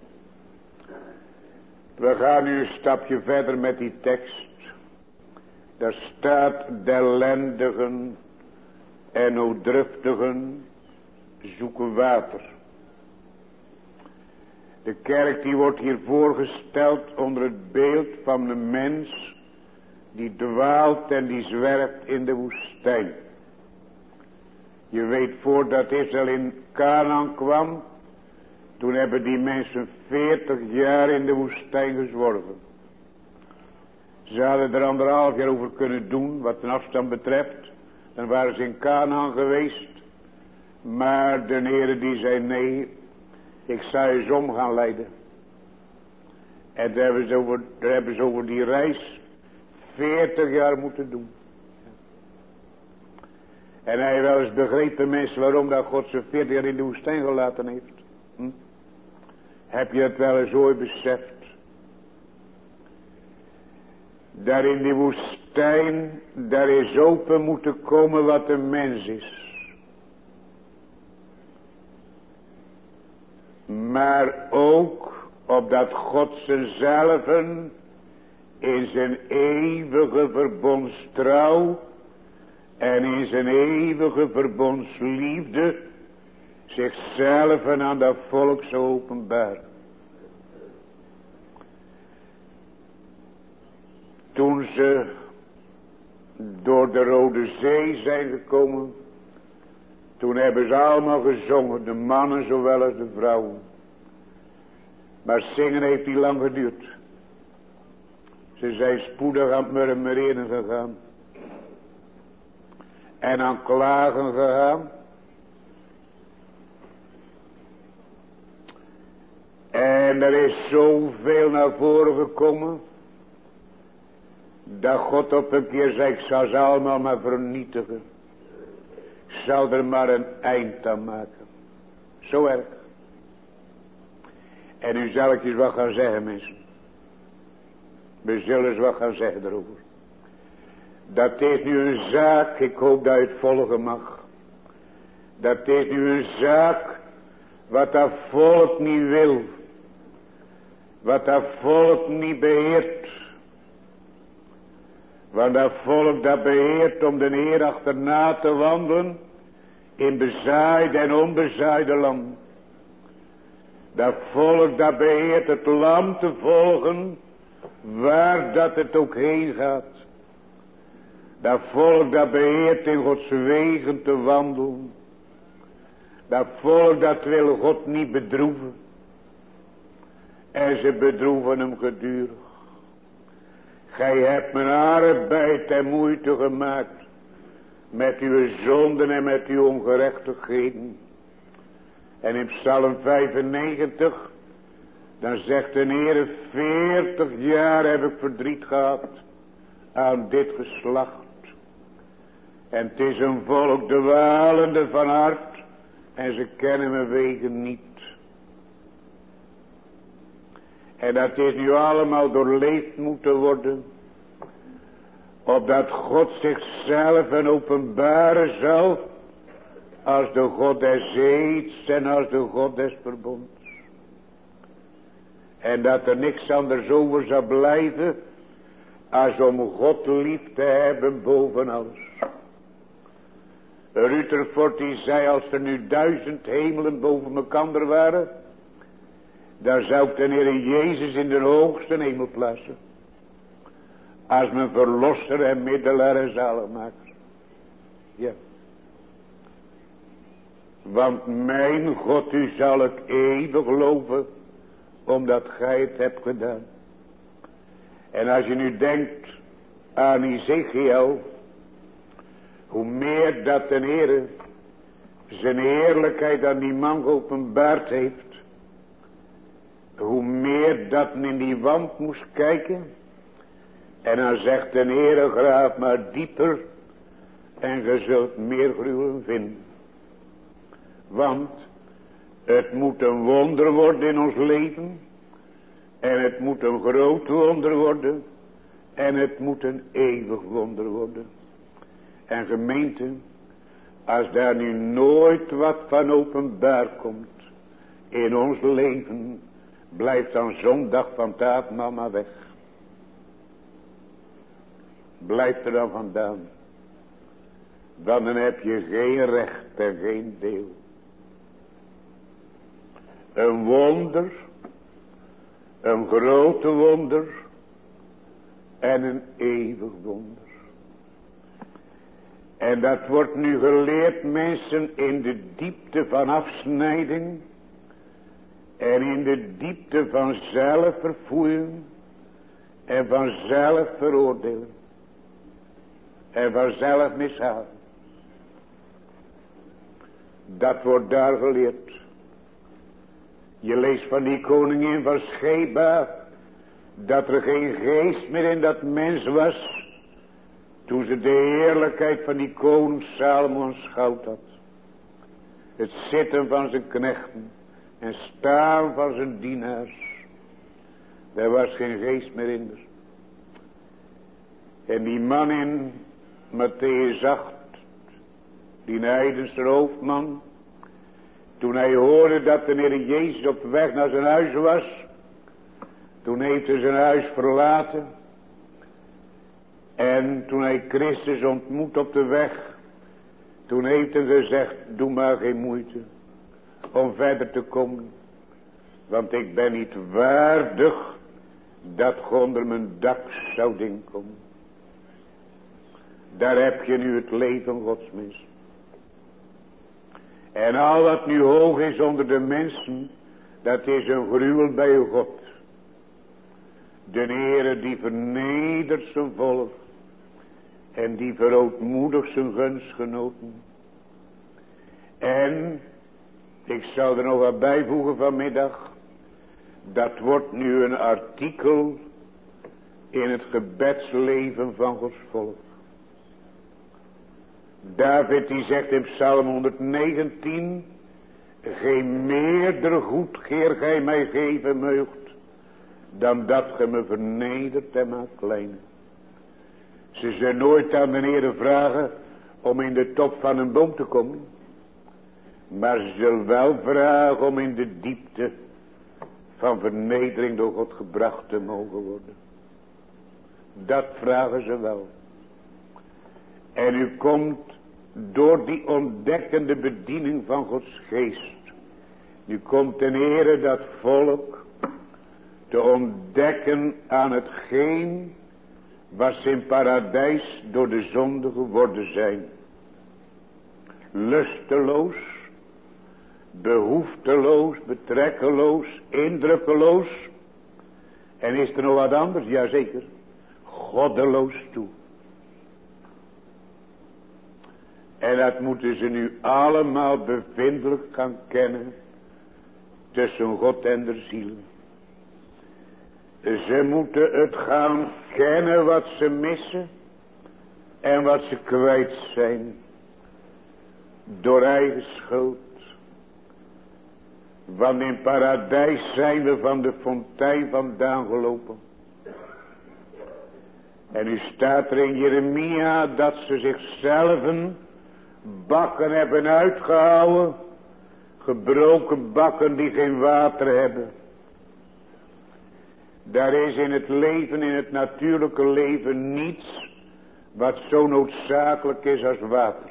S1: We gaan nu een stapje verder met die tekst. Daar staat: de ellendigen en nooddruftigen zoeken water. De kerk die wordt hier voorgesteld onder het beeld van de mens die dwaalt en die zwerft in de woestijn. Je weet, voordat Israël in Canaan kwam, toen hebben die mensen veertig jaar in de woestijn gezworven. Ze hadden er anderhalf jaar over kunnen doen, wat de afstand betreft. Dan waren ze in Canaan geweest. Maar de Heere die zei: nee, ik zou je om gaan leiden. En daar hebben ze over, daar hebben ze over die reis veertig jaar moeten doen. En hij wel eens begreep de mensen waarom dat God ze veertig jaar in de woestijn gelaten heeft. Hm? Heb je het wel eens ooit beseft? Daar in die woestijn, daar is open moeten komen wat een mens is. Maar ook opdat God zichzelven in zijn eeuwige verbondstrouw en in zijn eeuwige verbondsliefde zichzelf en aan dat volk zou openbaren. Toen ze door de Rode Zee zijn gekomen, toen hebben ze allemaal gezongen, de mannen zowel als de vrouwen. Maar zingen heeft niet lang geduurd. Ze zijn spoedig aan het murmureren gegaan. En aan klagen gegaan. En er is zoveel naar voren gekomen, dat God op een keer zei: ik zal ze allemaal maar vernietigen. Ik zal er maar een eind aan maken. Zo erg. En nu zal ik eens wat gaan zeggen, mensen. We zullen eens wat gaan zeggen erover. Dat is nu een zaak, ik hoop dat je het volgen mag. Dat is nu een zaak wat dat volk niet wil. Wat dat volk niet beheert. Want dat volk dat beheert om de Heer achterna te wandelen in bezaaide en onbezaaide land. Dat volk dat beheert het lam te volgen waar dat het ook heen gaat. Dat volk dat beheert in Gods wegen te wandelen. Dat volk dat wil God niet bedroeven. En ze bedroeven hem gedurig. Gij hebt mijn arbeid en moeite gemaakt. Met uw zonden en met uw ongerechtigheden. En in Psalm vijfennegentig. Dan zegt de Heer, veertig jaar heb ik verdriet gehad. Aan dit geslacht. En het is een volk de walende van hart. En ze kennen mijn wegen niet. En dat is nu allemaal doorleefd moeten worden. Opdat God zichzelf en openbaren zal. Als de God des eeds en als de God des verbonds. En dat er niks anders over zou blijven. Als om God lief te hebben boven alles. Rutherford die zei, als er nu duizend hemelen boven elkaar waren. Dan zou ik de Heer Jezus in de hoogste hemel plaatsen. Als mijn verlosser en middelaar en zaligmaker. Ja. Want mijn God, u zal ik eeuwig loven. Omdat gij het hebt gedaan. En als je nu denkt aan Ezekiel. Hoe meer dat de Heer zijn heerlijkheid aan die man geopenbaard heeft. Hoe meer dat men in die wand moest kijken. En dan zegt de Heer, graaf maar dieper. En je zult meer gruwelen vinden. Want het moet een wonder worden in ons leven. En het moet een groot wonder worden. En het moet een eeuwig wonder worden. En gemeente, als daar nu nooit wat van openbaar komt in ons leven, blijft dan zondag van taatmaal maar weg. Blijf er dan vandaan. Dan heb je geen recht en geen deel. Een wonder, een grote wonder en een eeuwig wonder. En dat wordt nu geleerd, mensen, in de diepte van afsnijding. En in de diepte van zelfverfoeien. En van zelfveroordelen. En van zelfmishaal. Dat wordt daar geleerd. Je leest van die koningin van Sheba. Dat er geen geest meer in dat mens was. Toen ze de heerlijkheid van die koning Salomo aanschouwd had. Het zitten van zijn knechten. En staan van zijn dienaars. Daar was geen geest meer in. En die man in Mattheüs acht. Die heidense hoofdman. Toen hij hoorde dat de Heer Jezus op weg naar zijn huis was. Toen heeft hij zijn huis verlaten. En toen hij Christus ontmoet op de weg. Toen heeft hij gezegd, doe maar geen moeite. Om verder te komen. Want ik ben niet waardig. Dat ge onder mijn dak zou inkomen. Daar heb je nu het leven Gods mens. En al wat nu hoog is onder de mensen. Dat is een gruwel bij God. De Heere die vernedert zijn volk. En die verootmoedigt zijn gunstgenoten. En ik zal er nog wat bijvoegen vanmiddag. Dat wordt nu een artikel in het gebedsleven van Gods volk. David die zegt in Psalm honderdnegentien. Geen meerder goedgeer gij mij geven meugt. Dan dat ge me vernedert en maakt klein. Ze zullen nooit aan de Heere vragen om in de top van een boom te komen. Maar ze zullen wel vragen om in de diepte van vernedering door God gebracht te mogen worden. Dat vragen ze wel. En u komt door die ontdekkende bediening van Gods geest. Nu komt de Heere dat volk te ontdekken aan hetgeen wat ze in paradijs door de zonde geworden zijn. Lusteloos, behoefteloos, betrekkeloos, indrukkeloos. En is er nog wat anders? Jazeker. Goddeloos toe. En dat moeten ze nu allemaal bevindelijk gaan kennen. Tussen God en de zielen. Ze moeten het gaan kennen wat ze missen. En wat ze kwijt zijn. Door eigen schuld. Want in paradijs zijn we van de fontein vandaan gelopen. En nu staat er in Jeremia dat ze zichzelf bakken hebben uitgehouden. Gebroken bakken die geen water hebben. Daar is in het leven, in het natuurlijke leven niets wat zo noodzakelijk is als water.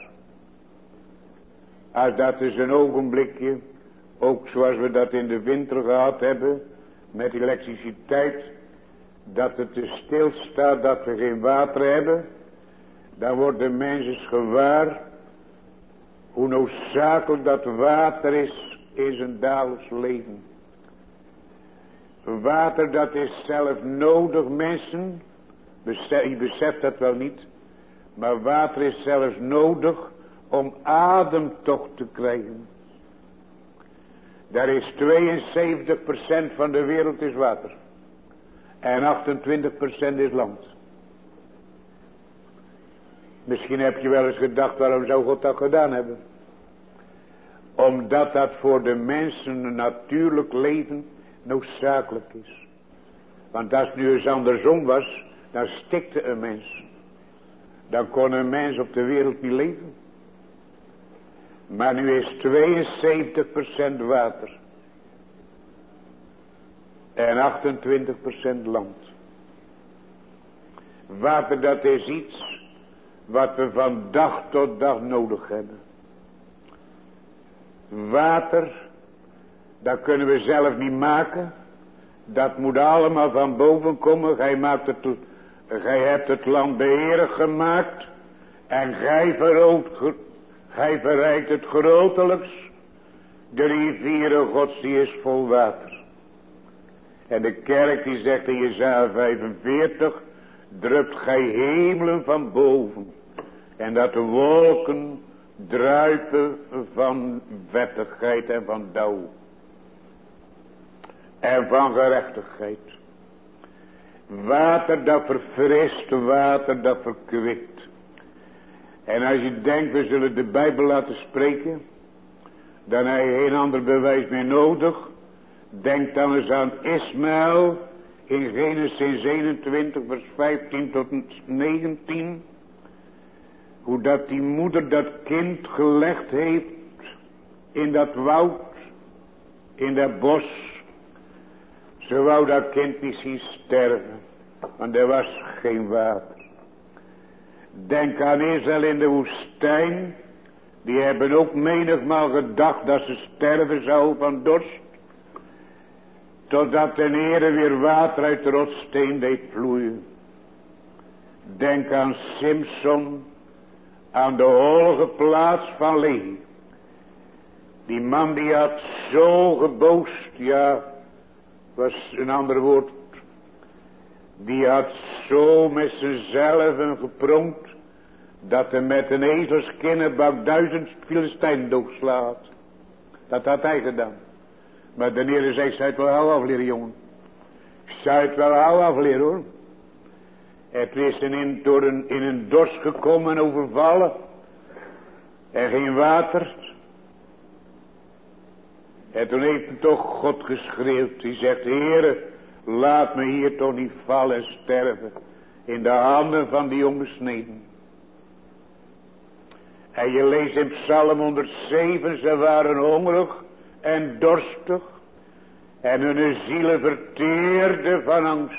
S1: Als dat is een ogenblikje, ook zoals we dat in de winter gehad hebben, met elektriciteit, dat het te stil staat, dat we geen water hebben, dan worden mensen gewaar hoe noodzakelijk dat water is in zijn dagelijks leven. Water, dat is zelf nodig, mensen. Je beseft dat wel niet. Maar water is zelfs nodig om ademtocht te krijgen. Daar is tweeënzeventig procent van de wereld is water. En achtentwintig procent is land. Misschien heb je wel eens gedacht, waarom zou God dat gedaan hebben? Omdat dat voor de mensen een natuurlijk leven noodzakelijk is. Want als het nu eens andersom was, dan stikte een mens. Dan kon een mens op de wereld niet leven. Maar nu is tweeënzeventig procent water. En achtentwintig procent land. Water, dat is iets wat we van dag tot dag nodig hebben. Water, dat kunnen we zelf niet maken. Dat moet allemaal van boven komen. Gij, maakt het, gij hebt het land beheerig gemaakt. En gij, verhoot, gij verrijkt het grotelijks. De rivieren Gods, die is vol water. En de kerk die zegt in Jesaja vijfenveertig. Drupt gij hemelen van boven. En dat de wolken druipen van wettigheid en van dauw. En van gerechtigheid. Water dat verfrist, water dat verkwikt. En als je denkt, we zullen de Bijbel laten spreken, dan heb je geen ander bewijs meer nodig. Denk dan eens aan Ismaël in Genesis eenentwintig vers vijftien tot negentien. Hoe dat die moeder dat kind gelegd heeft in dat woud, in dat bos. Ze wou dat kind niet zien sterven, want er was geen water. Denk aan Israël in de woestijn. Die hebben ook menigmaal gedacht dat ze sterven zouden van dorst. Totdat de Heere weer water uit de rotssteen deed vloeien. Denk aan Simson. Aan de hoge plaats van Lehi. Die man die had zo geboost. Ja, was een ander woord. Die had zo met zichzelf gepronkt. Dat hij met een ezelskinnenbak duizend Filistijnen doodslaat. Dat had hij gedaan. Maar de Heere zei, ik zou het wel gauw afleren, jongen. Ik zou het wel gauw afleren, hoor. Het is in, door een, in een dorst gekomen en overvallen. En geen water. En toen heeft hij toch God geschreeuwd. Die zegt, Heere, laat me hier toch niet vallen en sterven. In de handen van die onbesneden. En je leest in Psalm honderdzeven, ze waren hongerig en dorstig. En hun zielen verteerden van angst.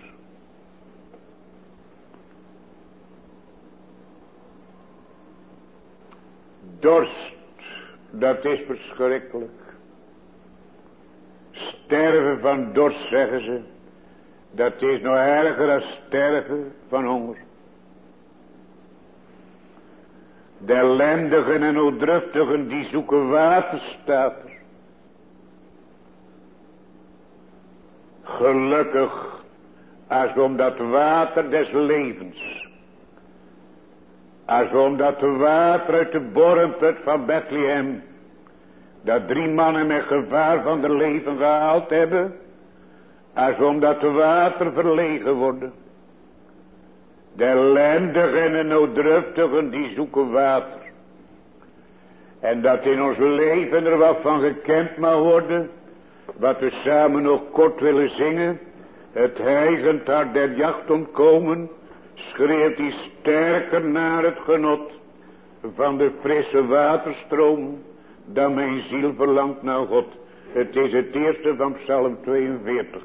S1: Dorst, dat is verschrikkelijk. Sterven van dorst, zeggen ze. Dat is nog erger dan sterven van honger. De ellendigen en ootdruftigen die zoeken water, staat er. Gelukkig als om dat water des levens. Als om dat water uit de borrelput van Bethlehem. Dat drie mannen met gevaar van de leven gehaald hebben. Als om dat water verlegen worden. De ellendigen en nooddruftigen die zoeken water. En dat in ons leven er wat van gekend mag worden. Wat we samen nog kort willen zingen. Het hijgend hart der jacht ontkomen. Schreeuwt die sterker naar het genot. Van de frisse waterstroom. Dan mijn ziel verlangt naar God. Het is het eerste van Psalm tweeënveertig.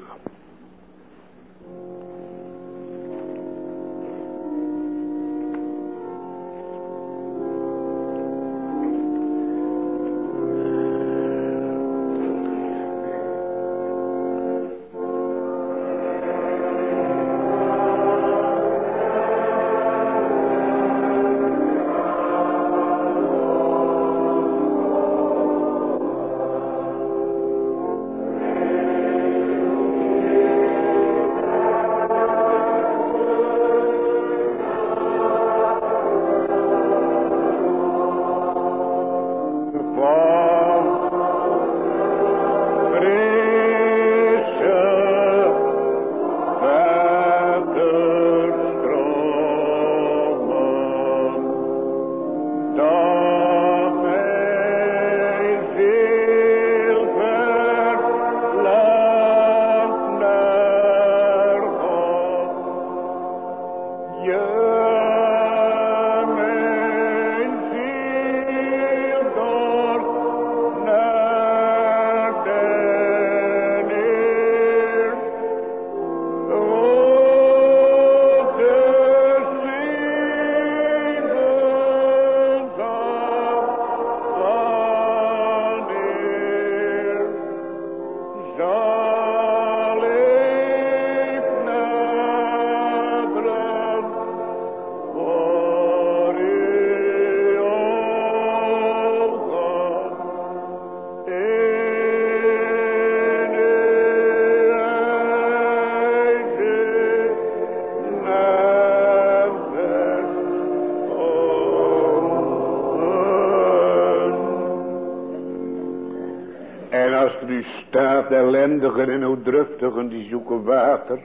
S1: De ellendigen en ootdruftigen die zoeken water.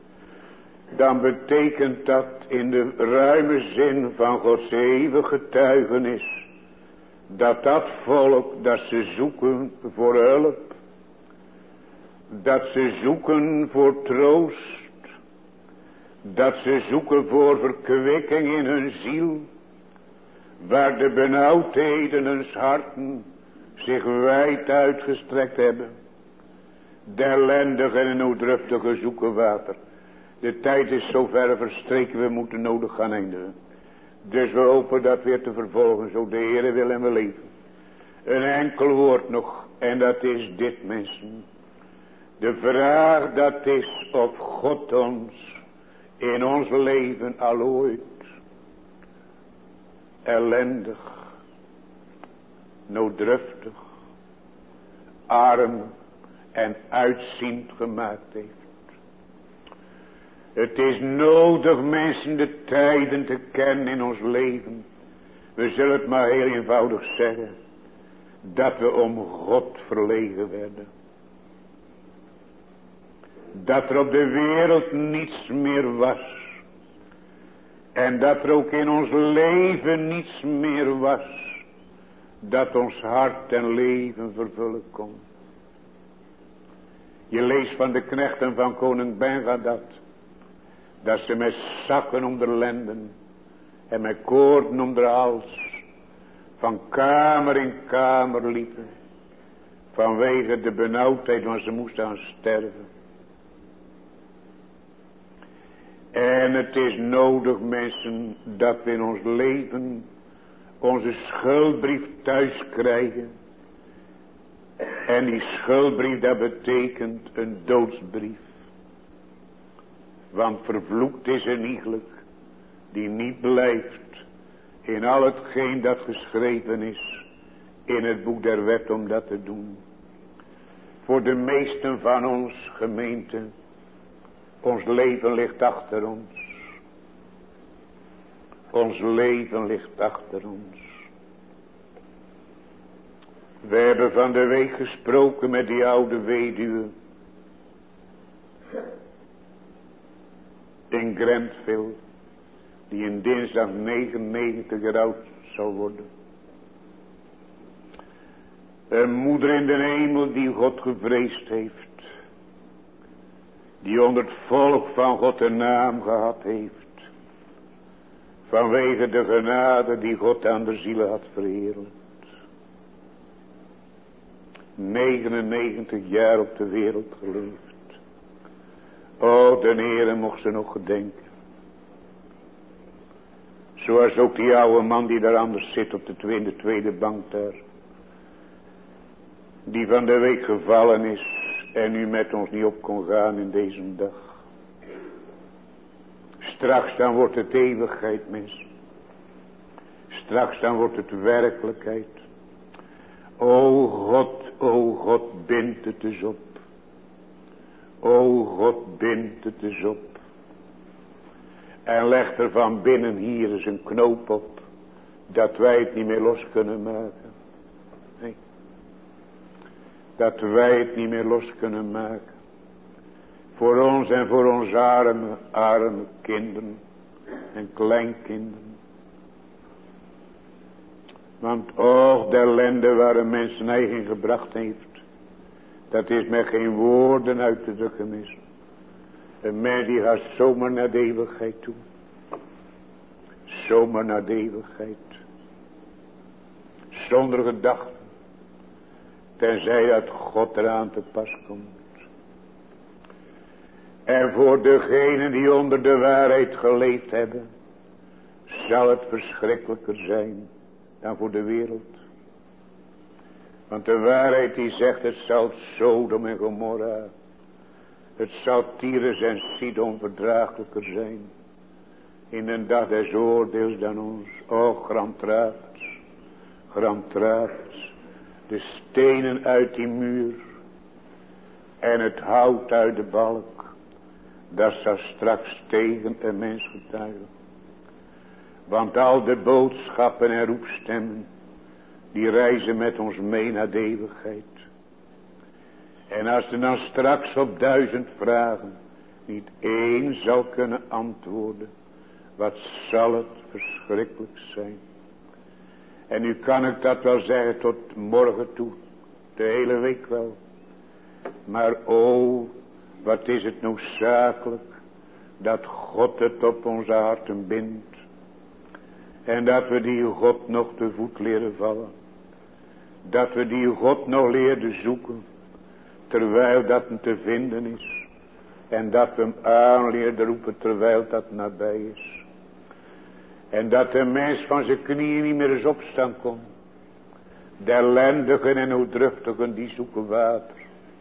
S1: Dan betekent dat in de ruime zin van Gods eeuwige getuigenis. Dat dat volk dat ze zoeken voor hulp. Dat ze zoeken voor troost. Dat ze zoeken voor verkwikking in hun ziel. Waar de benauwdheden hun harten zich wijd uitgestrekt hebben. De ellendigen en nooddruftigen zoeken water. De tijd is zo ver verstreken, we moeten nodig gaan eindigen. Dus we hopen dat weer te vervolgen, zo de Heere wil en we leven. Een enkel woord nog, en dat is dit, mensen. De vraag dat is of God ons in ons leven al ooit ellendig, nooddruftig, arm en uitziend gemaakt heeft. Het is nodig, mensen, de tijden te kennen in ons leven. We zullen het maar heel eenvoudig zeggen. Dat we om God verlegen werden. Dat er op de wereld niets meer was. En dat er ook in ons leven niets meer was. Dat ons hart en leven vervullen kon. Je leest van de knechten van koning Benhadad. Dat ze met zakken om de lenden. En met koorden om de hals. Van kamer in kamer liepen. Vanwege de benauwdheid, want ze moesten gaan sterven. En het is nodig, mensen, dat we in ons leven onze schuldbrief thuis krijgen. En die schuldbrief, dat betekent een doodsbrief. Want vervloekt is een iegelijk die niet blijft in al hetgeen dat geschreven is in het boek der wet om dat te doen. Voor de meesten van ons gemeente, ons leven ligt achter ons. Ons leven ligt achter ons. We hebben van de week gesproken met die oude weduwe in Grantville, die in dinsdag negenennegentig jaar oud zal worden. Een moeder in de hemel die God gevreesd heeft, die onder het volk van God een naam gehad heeft, vanwege de genade die God aan de zielen had verheerlijkt. negenennegentig jaar op de wereld geleefd. O, de Heere mocht ze nog gedenken. Zoals ook die oude man die daar anders zit op de tweede, tweede bank daar. Die van de week gevallen is en nu met ons niet op kon gaan in deze dag. Straks dan wordt het eeuwigheid, mensen. Straks dan wordt het werkelijkheid. O God, o God, bind het eens op. O God, bind het eens op. En leg er van binnen hier eens een knoop op. Dat wij het niet meer los kunnen maken. Nee. Dat wij het niet meer los kunnen maken. Voor ons en voor onze arme, arme kinderen en kleinkinderen. Want och, de ellende waar een mens zijn eigen gebracht heeft. Dat is met geen woorden uit te drukken mis. Een mens die gaat zomaar naar de eeuwigheid toe. Zomaar naar de eeuwigheid. Zonder gedachten. Tenzij dat God eraan te pas komt. En voor degenen die onder de waarheid geleefd hebben. Zal het verschrikkelijker zijn dan voor de wereld. Want de waarheid die zegt het zal Sodom en Gomorra. Het zal Tyrus en Sidon verdraaglijker zijn. In een dag des oordeels dan ons. O gramtraats. Gramtraats. De stenen uit die muur. En het hout uit de balk. Dat zal straks tegen een mens getuigen. Want al de boodschappen en roepstemmen. Die reizen met ons mee naar de eeuwigheid. En als er dan straks op duizend vragen niet één zal kunnen antwoorden. Wat zal het verschrikkelijk zijn. En nu kan ik dat wel zeggen tot morgen toe. De hele week wel. Maar o, wat is het noodzakelijk. Dat God het op onze harten bindt. En dat we die God nog te voet leren vallen. Dat we die God nog leren zoeken. Terwijl dat hem te vinden is. En dat we hem aanleerden roepen terwijl dat nabij is. En dat de mens van zijn knieën niet meer eens opstaan kon. De ellendigen en oudruchtigen die zoeken water.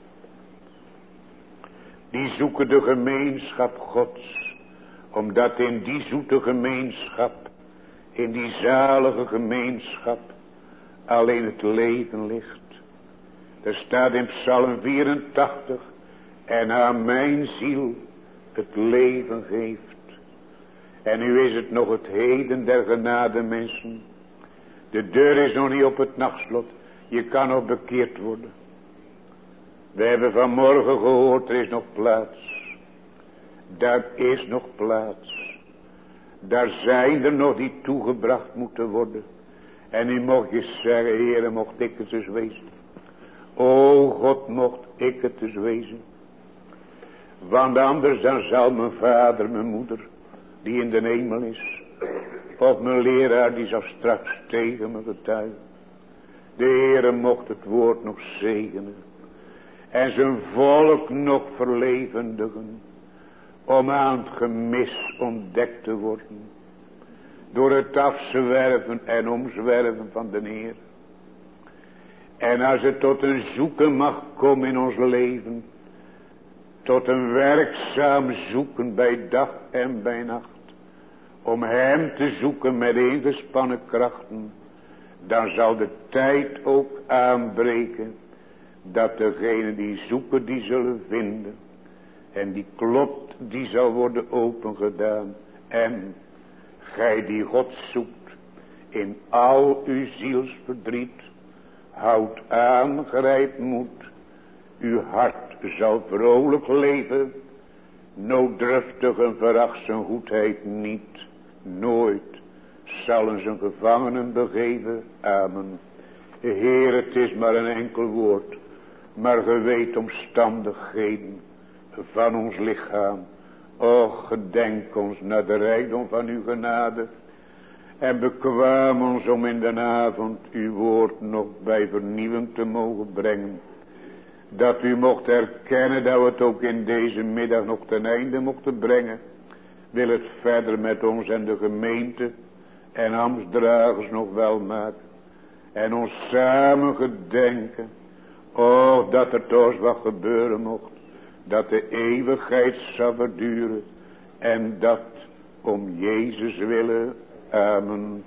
S1: Die zoeken de gemeenschap Gods. Omdat in die zoete gemeenschap. In die zalige gemeenschap. Alleen het leven ligt. Er staat in Psalm vierentachtig. En aan mijn ziel het leven geeft. En nu is het nog het heden der genade mensen. De deur is nog niet op het nachtslot. Je kan nog bekeerd worden. We hebben vanmorgen gehoord, er is nog plaats. Daar is nog plaats. Daar zijn er nog die toegebracht moeten worden. En nu mocht je zeggen, Heere, mocht ik het dus wezen. O God, mocht ik het dus wezen. Want anders dan zal mijn vader, mijn moeder, die in de hemel is. Of mijn leraar, die zal straks tegen me getuigen. De Heere mocht het woord nog zegenen. En zijn volk nog verlevendigen. Om aan het gemis ontdekt te worden. Door het afzwerven en omzwerven van de Heer. En als het tot een zoeken mag komen in ons leven. tot een werkzaam zoeken bij dag en bij nacht. Om hem te zoeken met ingespannen krachten. Dan zal de tijd ook aanbreken. Dat degene die zoeken die zullen vinden. En die klopt die zal worden opengedaan. En gij die God zoekt in al uw zielsverdriet. Houd aan, grijp moed. Uw hart zal vrolijk leven. Nooddruftig en veracht zijn goedheid niet. Nooit zullen zijn gevangenen begeven. Amen. Heer, het is maar een enkel woord. Maar ge weet omstandigheden van ons lichaam. Och, gedenk ons naar de rijkdom van uw genade. En bekwaam ons om in de avond uw woord nog bij vernieuwing te mogen brengen. Dat u mocht erkennen dat we het ook in deze middag nog ten einde mochten brengen. Wil het verder met ons en de gemeente en ambtsdragers nog wel maken. En ons samen gedenken. Oh, dat er toch wat gebeuren mocht. Dat de eeuwigheid zal verduren. En dat om Jezus willen. Amen.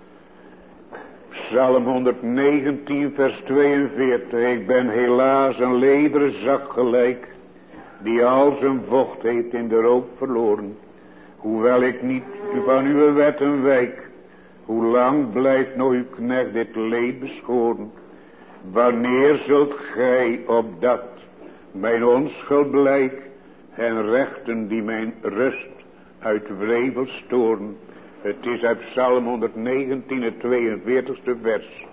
S1: Psalm honderdnegentien vers tweeënveertig. Ik ben helaas een lederen zak gelijk. Die al zijn vocht heeft in de rook verloren. Hoewel ik niet van uw wetten wijk. Hoe lang blijft nog uw knecht dit leed beschoren? Wanneer zult gij op dat mijn onschuld blijk en rechten die mijn rust uit wrevel storen? Het is uit Psalm honderdnegentien, het tweeënveertigste vers.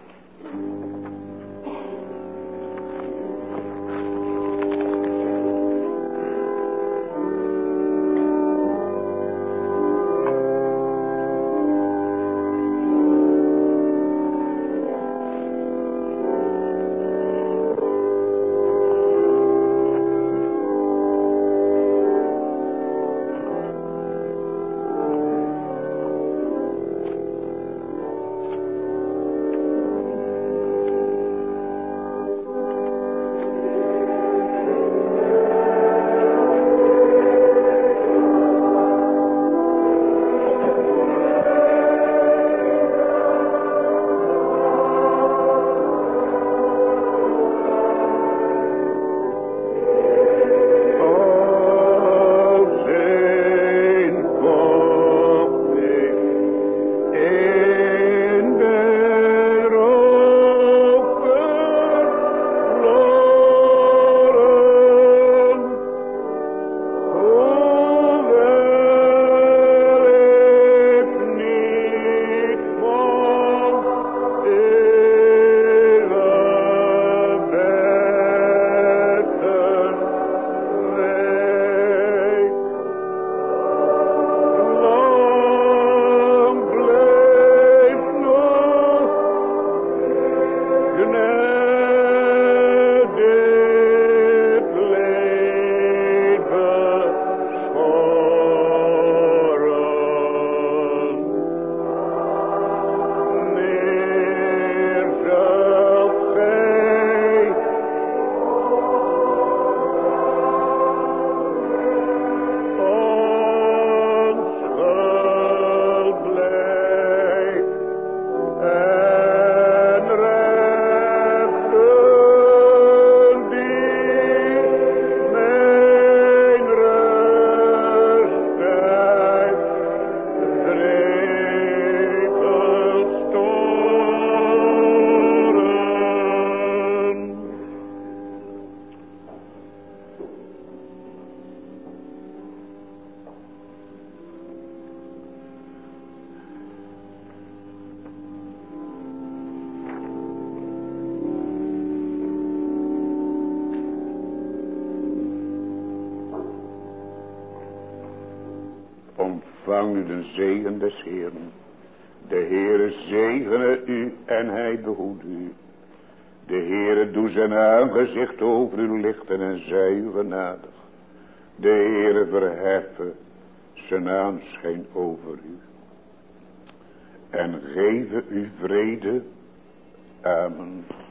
S1: Ontvang u de zegen des Heeren. De Heere zegene u en hij behoede u. De Heere doe zijn aangezicht over u lichten en zij u genadig. De Heere verheffen zijn aanschijn over u. En geven u vrede. Amen.